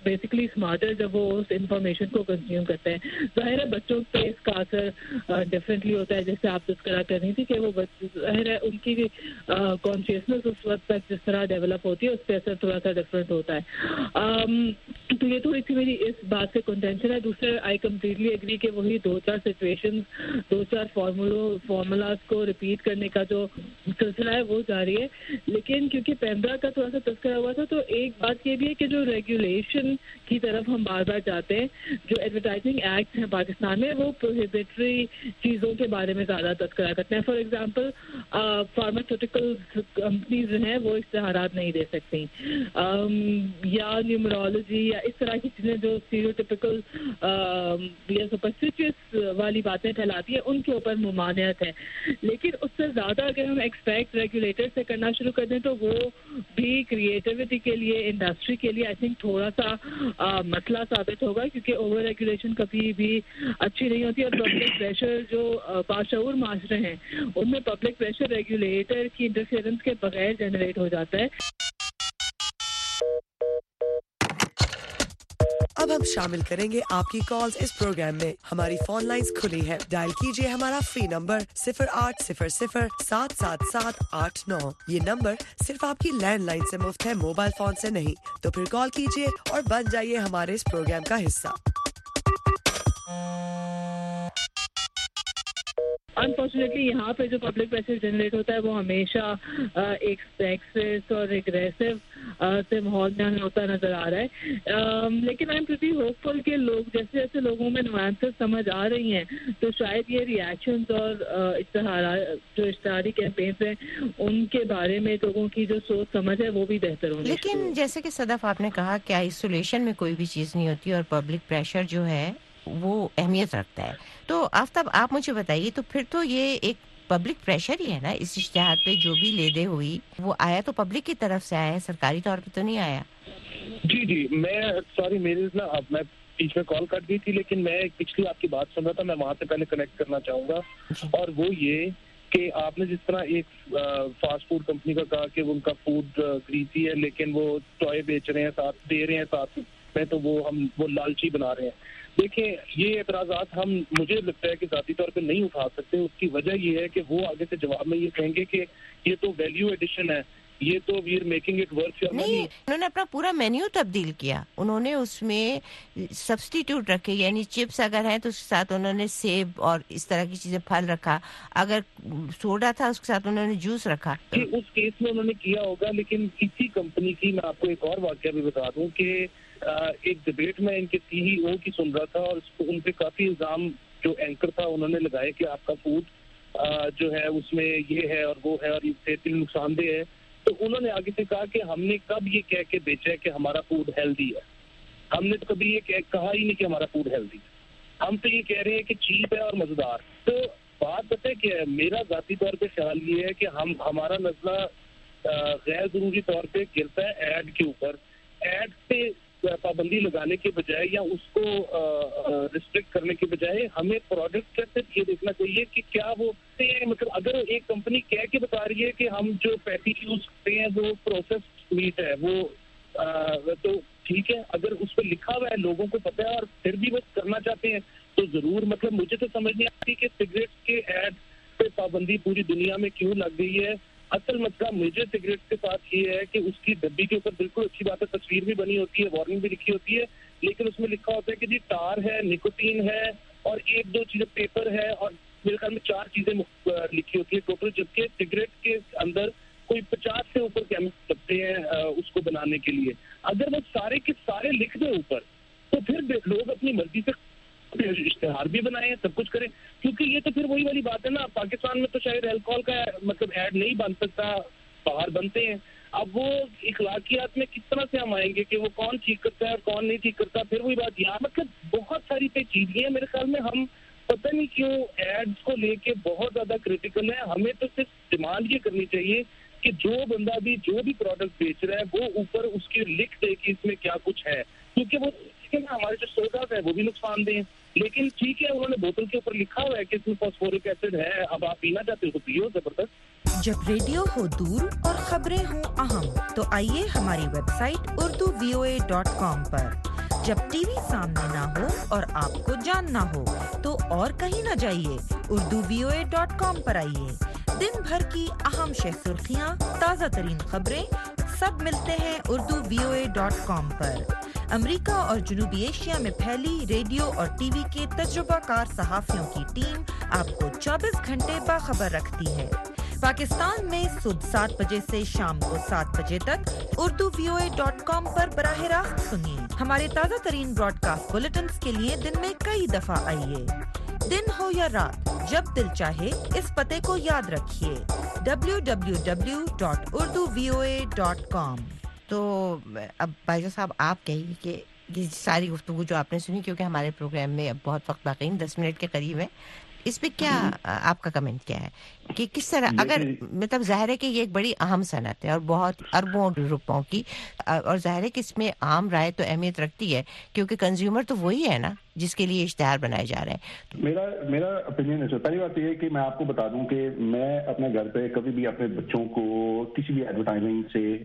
basically smarter جب وہ اس انفارمیشن کو کنزیوم کرتے ہیں. ظاہر ہے بچوں پہ اس کا اثر ڈفرینٹلی ہوتا ہے, جیسے آپ تذکرہ کر رہی تھی کہ وہ ظاہر ہے ان کی کانشیسنس اس وقت تک جس طرح ڈیولپ ہوتی ہے اس پہ اثر تھوڑا سا ڈفرینٹ ہوتا ہے. تو یہ تھوڑی سی میری اس بات سے کنٹینشن ہے. دوسرے آئی کمپلیٹلی ایگری کہ وہی دو چار سچویشن دو چار فارمولوں فارمولاز کو ریپیٹ کرنے کا جو سلسلہ ہے وہ جاری ہے. لیکن کیونکہ پیمرا کا تھوڑا سا تذکرہ ہوا تھا تو ایک بات یہ بھی ہے کہ جو ریگولیشن کی طرف ہم بار بار جاتے ہیں, جو ایڈورٹائزنگ ایکٹ ہیں پاکستان میں وہ پروہیبٹری چیزوں کے بارے میں زیادہ تذکرہ کرتے ہیں. فار ایگزامپل فارماسیوٹیکل کمپنیز جو ہیں وہ اشتہارات نہیں دے سکتی, یا نیومرولوجی یا اس طرح کی چیزیں جو اسٹیریوٹیپیکل یا سپرسٹیشس والی باتیں پھیلاتی ہیں ان کے اوپر ممانعت ہے. لیکن اس سے زیادہ اگر ہم ایکسپیکٹ ریگولیٹر سے کرنا شروع کر دیں تو وہ بھی کریٹیوٹی کے لیے انڈسٹری کے لیے آئی تھنک تھوڑا سا مسئلہ ثابت ہوگا, کیونکہ اوور ریگولیشن کبھی بھی اچھی نہیں ہوتی. اور پبلک پریشر جو باشعور معاشرے ہیں ان میں پبلک پریشر ریگولیٹر کی انٹرفیئرنس کے بغیر جنریٹ ہو جاتا ہے. اب ہم شامل کریں گے آپ کی کالز اس پروگرام میں. ہماری فون لائنز کھلی ہے, ڈائل کیجئے ہمارا فری نمبر صفر آٹھ صفر صفر سات سات سات آٹھ نو. یہ نمبر صرف آپ کی لینڈ لائن سے مفت ہے, موبائل فون سے نہیں. تو پھر کال کیجئے اور بن جائیے ہمارے اس پروگرام کا حصہ. انفارچونیٹلی یہاں پہ جو پبلک پریشر جنریٹ ہوتا ہے وہ ہمیشہ ایک سیکسسٹ اور اگریسو سے ماحول میں ہوتا نظر آ رہا ہے. لیکن I'm pretty hopeful کہ لوگ جیسے جیسے لوگوں میں نوانسز سمجھ آ رہی ہیں تو شاید یہ ریئیکشنز اور اشتہارات جو اشتہاری کیمپینز ہیں ان کے بارے میں لوگوں کی جو سوچ سمجھ ہے وہ بھی بہتر ہونی. لیکن جیسے کہ صدف آپ نے کہا کہ آئسولیشن میں کوئی بھی چیز نہیں ہوتی اور پبلک پریشر جو ہے وہ اہمیت رکھتا ہے. تو آفتاب آپ مجھے بتائیے, تو پھر تو یہ ایک پبلک پریشر ہی ہے نا اس اشتہار پہ جو بھی لے دے ہوئی وہ آیا تو پبلک کی طرف سے آیا ہے, سرکاری طور پہ تو نہیں آیا. جی جی میں سوری میری نا اب میں بیچ میں کال کٹ گئی تھی, لیکن میں پچھلی آپ کی بات سن رہا تھا, میں وہاں سے پہلے کنیکٹ کرنا چاہوں گا. اور وہ یہ کہ آپ نے جس طرح ایک فاسٹ فوڈ کمپنی کا کہا کہ ان کا فوڈ گریزی ہے لیکن وہ ٹوائے بیچ رہے ہیں ساتھ دے رہے ہیں ساتھ میں, تو وہ ہم وہ لالچی بنا رہے ہیں. دیکھیں یہ اعتراضات ہم مجھے لگتا ہے کہ ذاتی طور پہ نہیں اٹھا سکتے. اس کی وجہ یہ ہے کہ وہ آگے سے جواب میں یہ کہیں گے کہ یہ تو ویلیو ایڈیشن ہے, یہ تو we are making it work your money. انہوں نے اپنا پورا مینیو تبدیل کیا, انہوں نے اس میں سبسٹیٹیوٹ رکھے, یعنی چپس اگر ہیں تو اس کے ساتھ انہوں نے سیب اور اس طرح کی چیزیں پھل رکھا, اگر سوڈا تھا اس کے ساتھ انہوں نے جوس رکھا. جی اس کیس میں انہوں نے کیا ہوگا, لیکن اسی کمپنی کی میں آپ کو ایک اور واقعہ بھی بتا دوں کہ ایک ڈبیٹ میں ان کے سی ای او کی سن رہا تھا اور ان پہ کافی الزام جو اینکر تھا انہوں نے لگائے کہ آپ کا فوڈ جو ہے اس میں یہ ہے اور وہ ہے اور یہ صحت کے لیے نقصان دہ ہے. تو انہوں نے آگے سے کہا کہ ہم نے کب یہ کہہ کے بیچا ہے کہ ہمارا فوڈ ہیلدی ہے, ہم نے تو کبھی یہ کہا ہی نہیں کہ ہمارا فوڈ ہیلدی ہے, ہم تو یہ کہہ رہے ہیں کہ چیپ ہے اور مزیدار. تو بات پتہ ہے کیا ہے, میرا ذاتی طور پہ خیال یہ ہے کہ ہم ہمارا نزلہ غیر ضروری طور پہ گرتا ہے ایڈ کے اوپر. ایڈ پہ پابندی لگانے کے بجائے یا اس کو ریسٹرکٹ کرنے کے بجائے ہمیں پروڈکٹ کا صرف یہ دیکھنا چاہیے کہ کیا وہ مطلب اگر ایک کمپنی کہہ کے بتا رہی ہے کہ ہم جو پیٹی یوز کرتے ہیں وہ پروسیسڈ میٹ ہے وہ تو ٹھیک ہے, اگر اس پہ لکھا ہوا ہے لوگوں کو پتہ ہے اور پھر بھی وہ کرنا چاہتے ہیں تو ضرور. مطلب مجھے تو سمجھ نہیں آتی کہ سگریٹ کے ایڈ پہ پابندی پوری دنیا میں کیوں لگ گئی ہے. اصل مسئلہ میجر سگریٹ کے ساتھ یہ ہے کہ اس کی ڈبی کے اوپر بالکل اچھی بات ہے, تصویر بھی بنی ہوتی ہے, وارننگ بھی لکھی ہوتی ہے, لیکن اس میں لکھا ہوتا ہے کہ جی ٹار ہے, نکوٹین ہے اور ایک دو چیزیں پیپر ہے اور میرے خیال میں چار چیزیں لکھی ہوتی ہے ٹوٹل, جبکہ سگریٹ کے اندر کوئی پچاس سے اوپر کیمیکل لگتے ہیں اس کو بنانے کے لیے. اگر وہ سارے کے سارے لکھ دیں اوپر تو پھر لوگ اپنی مرضی سے اشتہار بھی بنائیں, سب کچھ کریں, کیونکہ یہ تو پھر وہی والی بات ہے نا. پاکستان میں تو شاید الکوہل کا مطلب ایڈ نہیں بن سکتا, باہر بنتے ہیں. اب وہ اخلاقیات میں کس طرح سے ہم آئیں گے کہ وہ کون ٹھیک کرتا ہے اور کون نہیں ٹھیک کرتا. پھر وہی بات یہاں مطلب بہت ساری پیچیدگیاں ہیں. میرے خیال میں ہم پتہ نہیں کیوں ایڈز کو لے کے بہت زیادہ کریٹیکل ہیں. ہمیں تو صرف ڈیمانڈ یہ کرنی چاہیے کہ جو بندہ بھی جو بھی پروڈکٹ بیچ رہا ہے وہ اوپر اس کی لکھ دے کہ اس میں کیا کچھ ہے, کیونکہ وہ ہمارے جو سوڈاز ہیں وہ بھی نقصان دہ ہیں. لیکن ٹھیک ہے, انہوں نے بوتل کے اوپر لکھا ہوا ہے کہ اس میں فاسفورک ایسڈ ہے, اب آپ پینا چاہتے ہو تو پیو, زبردست. جب ریڈیو ہو دور اور خبریں ہوں اہم تو آئیے ہماری website Urdu V O A dot com پر. جب ٹی وی سامنے نہ ہو اور آپ کو جاننا ہو تو اور کہیں نہ جائیے, Urdu V O A dot com پر آئیے. دن بھر کی اہم شہ سرخیاں, تازہ ترین خبریں سب ملتے ہیں Urdu V O A dot com پر. امریکہ اور جنوبی ایشیا میں پھیلی ریڈیو اور ٹی وی کے تجربہ کار صحافیوں کی ٹیم آپ کو چوبیس گھنٹے باخبر رکھتی ہے. پاکستان میں صبح سات بجے سے شام کو سات بجے تک Urdu V O A dot com پر براہ راست سنیے. ہمارے تازہ ترین براڈ کاسٹ بلیٹنز کے لیے دن میں کئی دفعہ آئیے. دن ہو یا رات, جب دل چاہے اس پتے کو یاد رکھیے, W W W dot Urdu V O A dot com. تو اب بھائی صاحب آپ کہیے کہ یہ ساری گفتگو جو آپ نے سنی, کیونکہ ہمارے پروگرام میں اب بہت وقت باقی ہے, دس منٹ کے قریب ہے, اس پہ کیا آپ کا کمنٹ کیا ہے کہ کس طرح, اگر مطلب ظاہر ہے کہ یہ ایک بڑی اہم صنعت ہے اور بہت اربوں روپوں کی, اور ظاہر ہے کہ اس میں عام رائے تو اہمیت رکھتی ہے کیونکہ کنزیومر تو وہی ہے نا جس کے لیے اشتہار بنائے جا رہے ہیں. میرا میرا اوپینین ہے. پہلی بات یہ ہے کہ میں آپ کو بتا دوں کہ میں اپنے گھر پہ کبھی بھی اپنے بچوں کو کسی بھی ایڈورٹائزنگ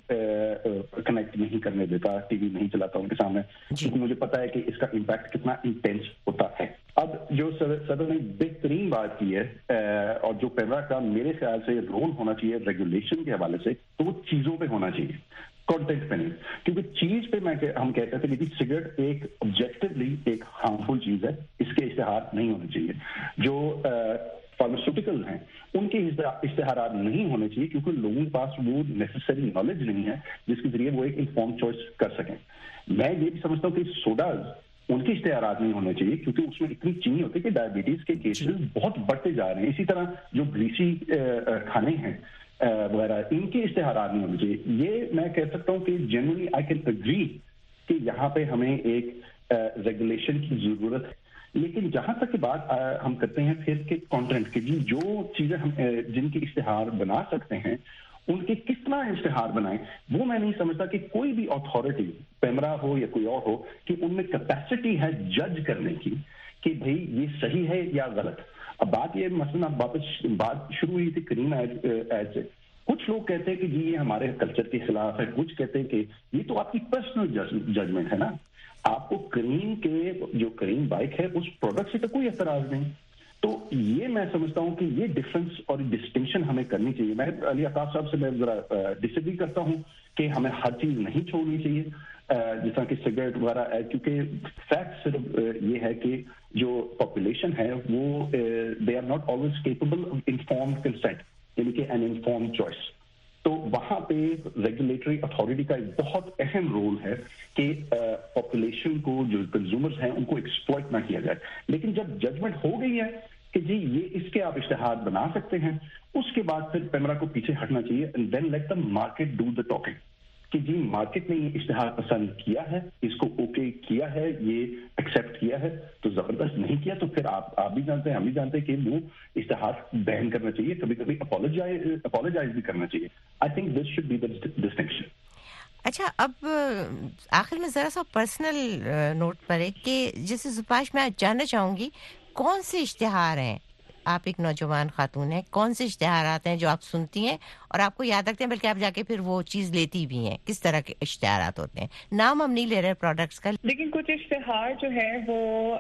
سے کنیکٹ نہیں کرنے دیتا, ٹی وی نہیں چلاتا ان کے سامنے, کیونکہ مجھے پتا ہے کہ اس کا امپیکٹ کتنا انٹینس ہوتا ہے. اب جو صدر نے بہترین بات کی ہے اور جو پیمرا کا میرے خیال سے رول ہونا چاہیے ریگولیشن کے حوالے سے, تو وہ چیزوں پہ ہونا چاہیے, کانٹینٹ پہ نہیں. کیونکہ چیز پہ میں ہم کہتے تھے کہ سگریٹ ایک آبجیکٹولی ایک ہارمفل چیز ہے, اس کے اشتہار نہیں ہونے چاہیے. جو فارماسیوٹیکل ہیں ان کے اشتہارات نہیں ہونے چاہیے, کیونکہ لوگوں کے پاس وہ نیسیسری نالج نہیں ہے جس کے ذریعے وہ ایک انفارم چوائس کر سکیں. میں یہ بھی سمجھتا ہوں کہ سوڈاز ان کے اشتہارات نہیں ہونے چاہیے, کیونکہ اس میں اتنی چینی ہوتی ہے کہ ڈائبٹیز کے کیسز بہت بڑھتے جا رہے ہیں. اسی طرح جو گریسی کھانے ہیں وغیرہ, ان کے اشتہارات نہیں ہونے چاہیے. یہ میں کہہ سکتا ہوں کہ جنرلی آئی کین اگری کہ یہاں پہ ہمیں ایک ریگولیشن کی ضرورت ہے. لیکن جہاں تک کہ بات ہم کرتے ہیں پھر کہ کانٹینٹ کی, جو چیزیں ہم جن کے اشتہار بنا سکتے ہیں ان کے کتنا اشتہار بنائیں, وہ میں نہیں سمجھتا کہ کوئی بھی اتھارٹی, پیمرا ہو یا کوئی اور ہو, کہ ان میں کیپیسٹی ہے جج کرنے کی کہ بھئی یہ صحیح ہے یا غلط. اب بات یہ مثلاً اب واپس بات شروع ہوئی تھی کریم ایڈ سے. کچھ لوگ کہتے ہیں کہ جی یہ ہمارے کلچر کے خلاف ہے, کچھ کہتے ہیں کہ یہ تو آپ کی پرسنل ججمنٹ ہے نا. آپ کو کریم کے جو کریم بائک ہے اس پروڈکٹ سے تو کوئی اعتراض نہیں. تو یہ میں سمجھتا ہوں کہ یہ ڈفرنس اور ڈسٹنکشن ہمیں کرنی چاہیے. میں علی آفتاب صاحب سے میں ذرا ڈس ایگری کرتا ہوں کہ ہمیں ہر چیز نہیں چھوڑنی چاہیے, جس طرح کہ سگریٹ وغیرہ ہے, کیونکہ فیکٹ صرف یہ ہے کہ جو پاپولیشن ہے وہ they are not always capable of informed consent, یعنی کہ این انفارمڈ چوائس. تو وہاں پہ ریگولیٹری اتھارٹی کا ایک بہت اہم رول ہے کہ پاپولیشن کو, جو کنزیومرز ہیں, ان کو ایکسپلائٹ نہ کیا جائے. لیکن جب ججمنٹ ہو گئی ہے کہ جی یہ اس کے آپ اشتہار بنا سکتے ہیں, اس کے بعد پھر پیمرا کو پیچھے ہٹنا چاہیے and then let the market do the talking. کہ جی مارکیٹ نے یہ اشتہار پسند کیا ہے, اس کو اوکے کیا ہے, یہ ایکسیپٹ کیا ہے, تو زبردست. نہیں کیا تو پھر آپ آپ بھی جانتے ہیں, ہم بھی جانتے ہیں کہ وہ اشتہار بین کرنا چاہیے, کبھی کبھی اپولوجائز اپولوجائز بھی کرنا چاہیے. I think this should be the distinction. اچھا, اب آخر میں ذرا سا پرسنل نوٹ پر ہے کہ جیسے زپاش میں جاننا چاہوں گی کون سے اشتہار ہیں, آپ ایک نوجوان خاتون ہیں, کون سے اشتہارات ہیں جو آپ سنتی ہیں اور آپ کو یاد رکھتے ہیں, بلکہ آپ جا کے پھر وہ چیز لیتی بھی ہیں, کس طرح کے اشتہارات ہوتے ہیں؟ نام ہم نہیں لے رہے پروڈکٹس کا, لیکن کچھ اشتہار جو ہے وہ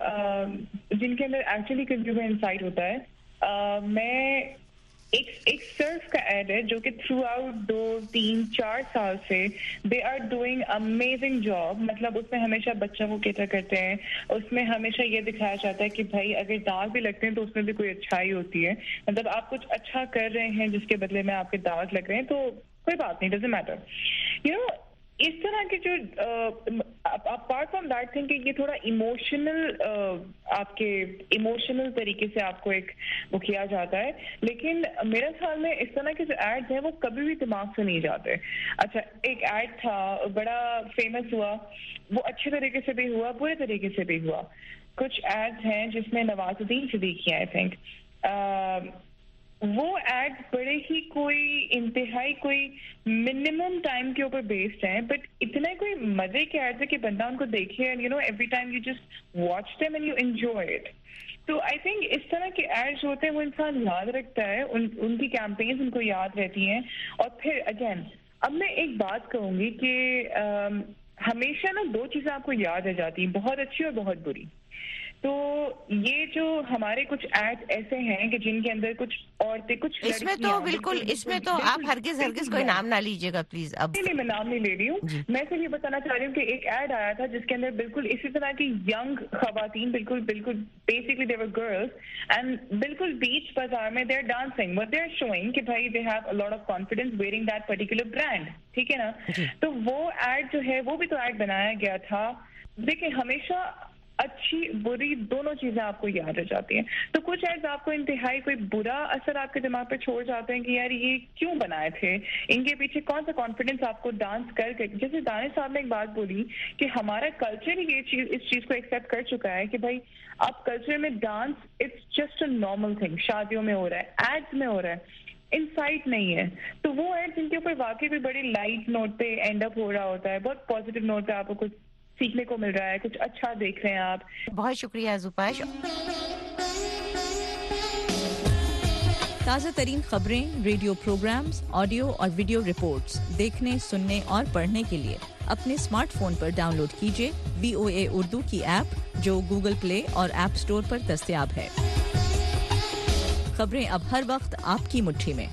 جن کے اندر ایکچولی کنزیومر انسائٹ ہوتا ہے. میں ایک ایک سرف کا ایڈ ہے جو کہ تھرو آؤٹ دو تین چار سال سے they are doing amazing job. مطلب اس میں ہمیشہ بچوں کو کیٹر کرتے ہیں, اس میں ہمیشہ یہ دکھایا جاتا ہے کہ بھائی اگر داغ بھی لگتے ہیں تو اس میں بھی کوئی اچھائی ہوتی ہے. مطلب آپ کچھ اچھا کر رہے ہیں جس کے بدلے میں آپ کے داغ لگ رہے ہیں تو کوئی بات نہیں, ڈزنٹ میٹر. یو نو اس طرح کے جو اپارٹ فرام دیٹ تھنگ کہ یہ تھوڑا ایموشنل آپ کے ایموشنل طریقے سے آپ کو ایک وہ کیا جاتا ہے, لیکن میرے خیال میں اس طرح کے جو ایڈز ہیں وہ کبھی بھی دماغ سے نہیں جاتے. اچھا, ایک ایڈ تھا بڑا فیمس ہوا, وہ اچھے طریقے سے بھی ہوا, برے طریقے سے بھی ہوا. کچھ ایڈز ہیں جس میں Nawazuddin Siddiqui I think وہ ایڈ بڑے ہی کوئی انتہائی کوئی منیمم ٹائم کے اوپر بیسڈ ہیں, بٹ اتنے کوئی مزے کے ایڈز ہے کہ بندہ ان کو دیکھے and you know every time you just watch them and you enjoy it. تو آئی تھنک اس طرح کے ایڈز ہوتے ہیں وہ انسان یاد رکھتا ہے, ان ان کی کیمپینز ان کو یاد رہتی ہیں. اور پھر اگین اب میں ایک بات کہوں گی کہ ہمیشہ نا دو چیزیں آپ کو یاد رہ جاتی ہیں, بہت اچھی اور بہت بری. تو یہ جو ہمارے کچھ ایڈ ایسے ہیں کہ جن کے اندر کچھ عورتیں کچھ اس میں تو بالکل اس میں تو آپ ہرگز ہرگز کوئی نام نہ لیجیے گا پلیز. اب نہیں میں نام نہیں لے رہی ہوں, میں صرف یہ بتانا چاہ رہی ہوں کہ ایک ایڈ آیا تھا جس کے اندر بالکل اسی طرح کی ینگ خواتین, بالکل بالکل basically they were girls and بالکل بیچ بازار میں they are dancing but they are showing کہ بھائی they have a lot of confidence wearing that particular brand, ٹھیک ہے نا. تو وہ ایڈ جو ہے وہ بھی تو ایڈ بنایا گیا تھا. دیکھیں ہمیشہ اچھی بری دونوں چیزیں آپ کو یاد رہ جاتی ہیں. تو کچھ ایڈز آپ کو انتہائی کوئی برا اثر آپ کے دماغ پہ چھوڑ جاتے ہیں کہ یار یہ کیوں بنائے تھے, ان کے پیچھے کون سا کانفیڈنس آپ کو ڈانس کر کے. جیسے دانش صاحب نے ایک بات بولی کہ ہمارا کلچر ہی یہ چیز اس چیز کو ایکسیپٹ کر چکا ہے کہ بھائی اب کلچر میں dance it's just a normal thing, شادیوں میں ہو رہا ہے, ایڈس میں ہو رہا ہے, انسائٹ نہیں ہے. تو وہ ایڈ جن کے اوپر واقعی بھی بڑی لائٹ نوٹ پہ اینڈ اپ ہو رہا ہوتا ہے, بہت پازیٹیو نوٹ پہ آپ کو کچھ سیکھنے کو مل رہا ہے, کچھ اچھا دیکھ رہے ہیں آپ. بہت شکریہ زوپاش. تازہ ترین خبریں, ریڈیو پروگرامز, آڈیو اور ویڈیو رپورٹس دیکھنے, سننے اور پڑھنے کے لیے اپنے اسمارٹ فون پر ڈاؤن لوڈ کیجیے وی او اے اردو کی ایپ جو گوگل پلے اور ایپ اسٹور پر دستیاب ہے. خبریں اب ہر وقت آپ کی مٹھی میں.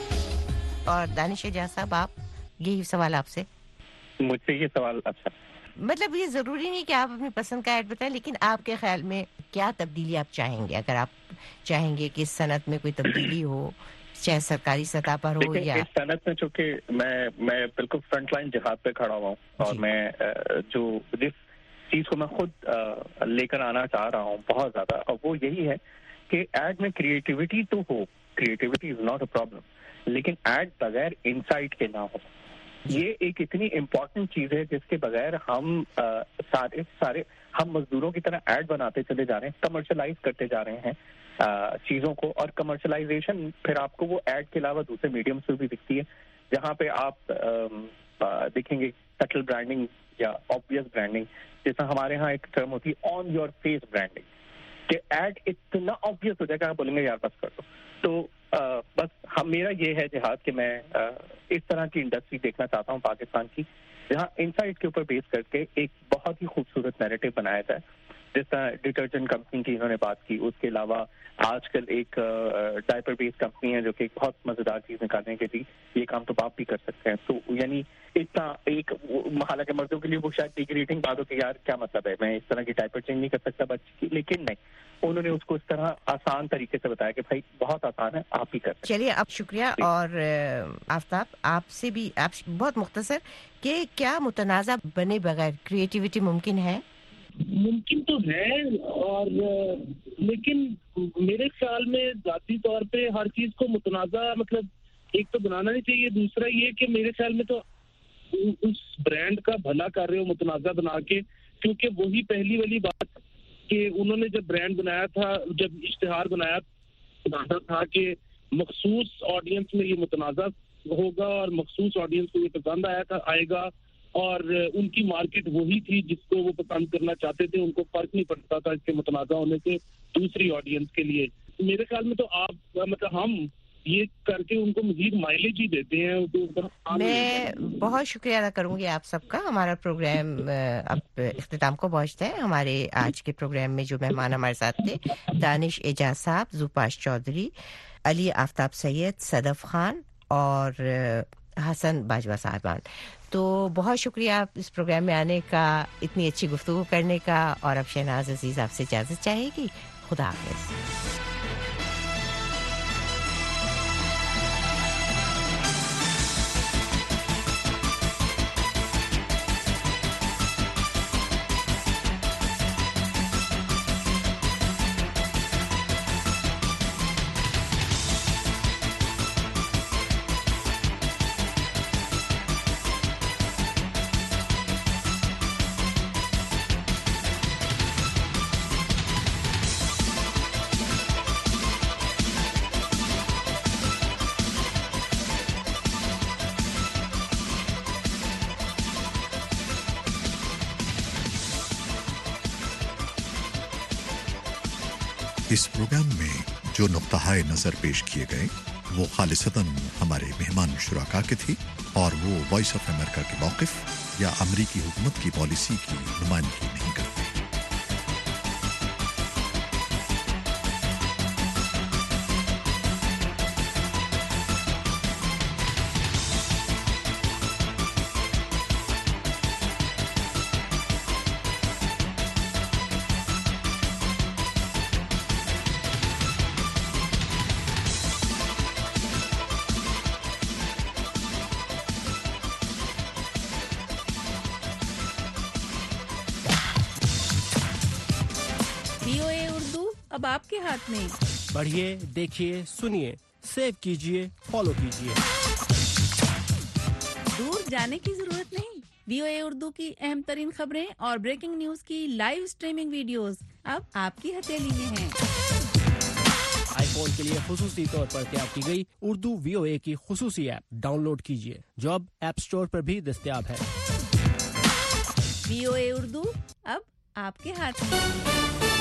اور دانش اعجاز صاحب, آپ یہی سوال آپ سے مجھ سے یہ سوال اچھا مطلب یہ ضروری نہیں کہ آپ اپنی پسند کا ایڈ بتائیں, لیکن آپ کے خیال میں کیا تبدیلی آپ چاہیں گے؟ اگر آپ چاہیں گے کہ اس صنعت میں کوئی تبدیلی ہو, چاہے سرکاری سطح پر ہو یا اس صنعت میں, چونکہ میں میں بالکل فرنٹ لائن جہاد پہ کھڑا ہوا ہوں اور میں جو جس چیز کو میں خود لے کر آنا چاہ رہا ہوں بہت زیادہ, اور وہ یہی ہے کہ ایڈ میں کریٹیوٹی تو ہو, creativity is not a problem, لیکن ایڈ بغیر انسائٹ کے نہ ہو. یہ ایک اتنی امپورٹنٹ چیز ہے جس کے بغیر ہم سارے سارے ہم مزدوروں کی طرح ایڈ بناتے چلے جا رہے ہیں, کمرشلائز کرتے جا رہے ہیں چیزوں کو. اور کمرشلائزیشن پھر آپ کو وہ ایڈ کے علاوہ دوسرے میڈیمس پہ بھی دکھتی ہے, جہاں پہ آپ دیکھیں گے سٹل برانڈنگ یا آبویس برانڈنگ, جیسا ہمارے ہاں ایک ٹرم ہوتی ہے آن یور فیس برانڈنگ, کہ ایڈ اتنا آبویس ہو جائے گا آپ بولیں گے یار بس کر دو. تو بس ہم میرا یہ ہے جہاد کہ میں اس طرح کی انڈسٹری دیکھنا چاہتا ہوں پاکستان کی, جہاں انسائٹ کے اوپر بیس کر کے ایک بہت ہی خوبصورت نیریٹو بنایا جائے. جس طرح ڈٹرجنٹ کمپنی کی انہوں نے بات کی, اس کے علاوہ آج کل ایک ڈائپر بیس کمپنی ہے جو کہ ایک بہت مزیدار چیز نکالنے کے لیے یہ کام تو باپ بھی کر سکتے ہیں. تو یعنی اتنا ایک حالانکہ مردوں کے لیے وہ شاید ڈیگریڈنگ بات ہو کہ یار کیا مطلب ہے میں اس طرح کی ڈائپر چینج نہیں کر سکتا بچے کی, لیکن نہیں, انہوں نے اس کو اس طرح آسان طریقے سے بتایا کہ بھائی بہت آسان ہے, آپ ہی کر سکتے. چلیے اب شکریہ. اور آفتاب آپ سے بھی آپ بہت مختصر کہ کیا متنازع بنے بغیر کریٹیوٹی ممکن ہے؟ ممکن تو ہے, اور لیکن میرے خیال میں ذاتی طور پہ ہر چیز کو متنازع مطلب ایک تو بنانا نہیں چاہیے. دوسرا یہ کہ میرے خیال میں تو اس برانڈ کا بھلا کر رہے ہو متنازع بنا کے, کیونکہ وہی پہلی والی بات کہ انہوں نے جب برانڈ بنایا تھا, جب اشتہار بنایا بنانا تھا کہ مخصوص آڈینس میں یہ متنازع ہوگا اور مخصوص آڈینس کو یہ پسند آیا تھا آئے گا, اور ان کی مارکیٹ وہی تھی جس کو وہ پسند کرنا چاہتے تھے. ان کو فرق نہیں پڑتا تھا اس کے متنازع ہونے سے دوسری آڈینس کے لیے. میرے خیال میں تو آپ مطلب ہم یہ کر کے ان کو مزید مائلیج ہی دیتے ہیں. میں بہت شکریہ ادا کروں گی آپ سب کا. ہمارا پروگرام اب اختتام کو پہنچتا ہے. ہمارے آج کے پروگرام میں جو مہمان ہمارے ساتھ تھے, دانش اعجاز صاحب, زوپاش چودھری, علی آفتاب سید, صدف خان اور حسن باجوہ صاحبان. تو بہت شکریہ آپ اس پروگرام میں آنے کا, اتنی اچھی گفتگو کرنے کا. اور اب شہناز عزیز آپ سے اجازت چاہے گی. خدا حافظ. اس پروگرام میں جو نقطہ نظر پیش کیے گئے وہ خالصتاً ہمارے مہمان شرکا کے تھی اور وہ وائس آف امریکہ کے موقف یا امریکی حکومت کی پالیسی کی نمائندگی نہیں کرتے۔ اب آپ کے ہاتھ میں، پڑھیے، دیکھیے، سنیے، سیو کیجیے، فالو کیجیے۔ دور جانے کی ضرورت نہیں، وی او اے اردو کی اہم ترین خبریں اور بریکنگ نیوز کی لائیو سٹریمنگ ویڈیوز اب آپ کی ہتھیلی میں ہیں۔ آئی فون کے لیے خصوصی طور پر تیار کی گئی اردو وی او اے کی خصوصی ایپ ڈاؤن لوڈ کیجیے جو اب ایپ سٹور پر بھی دستیاب ہے۔ وی او اے اردو اب آپ کے ہاتھ میں۔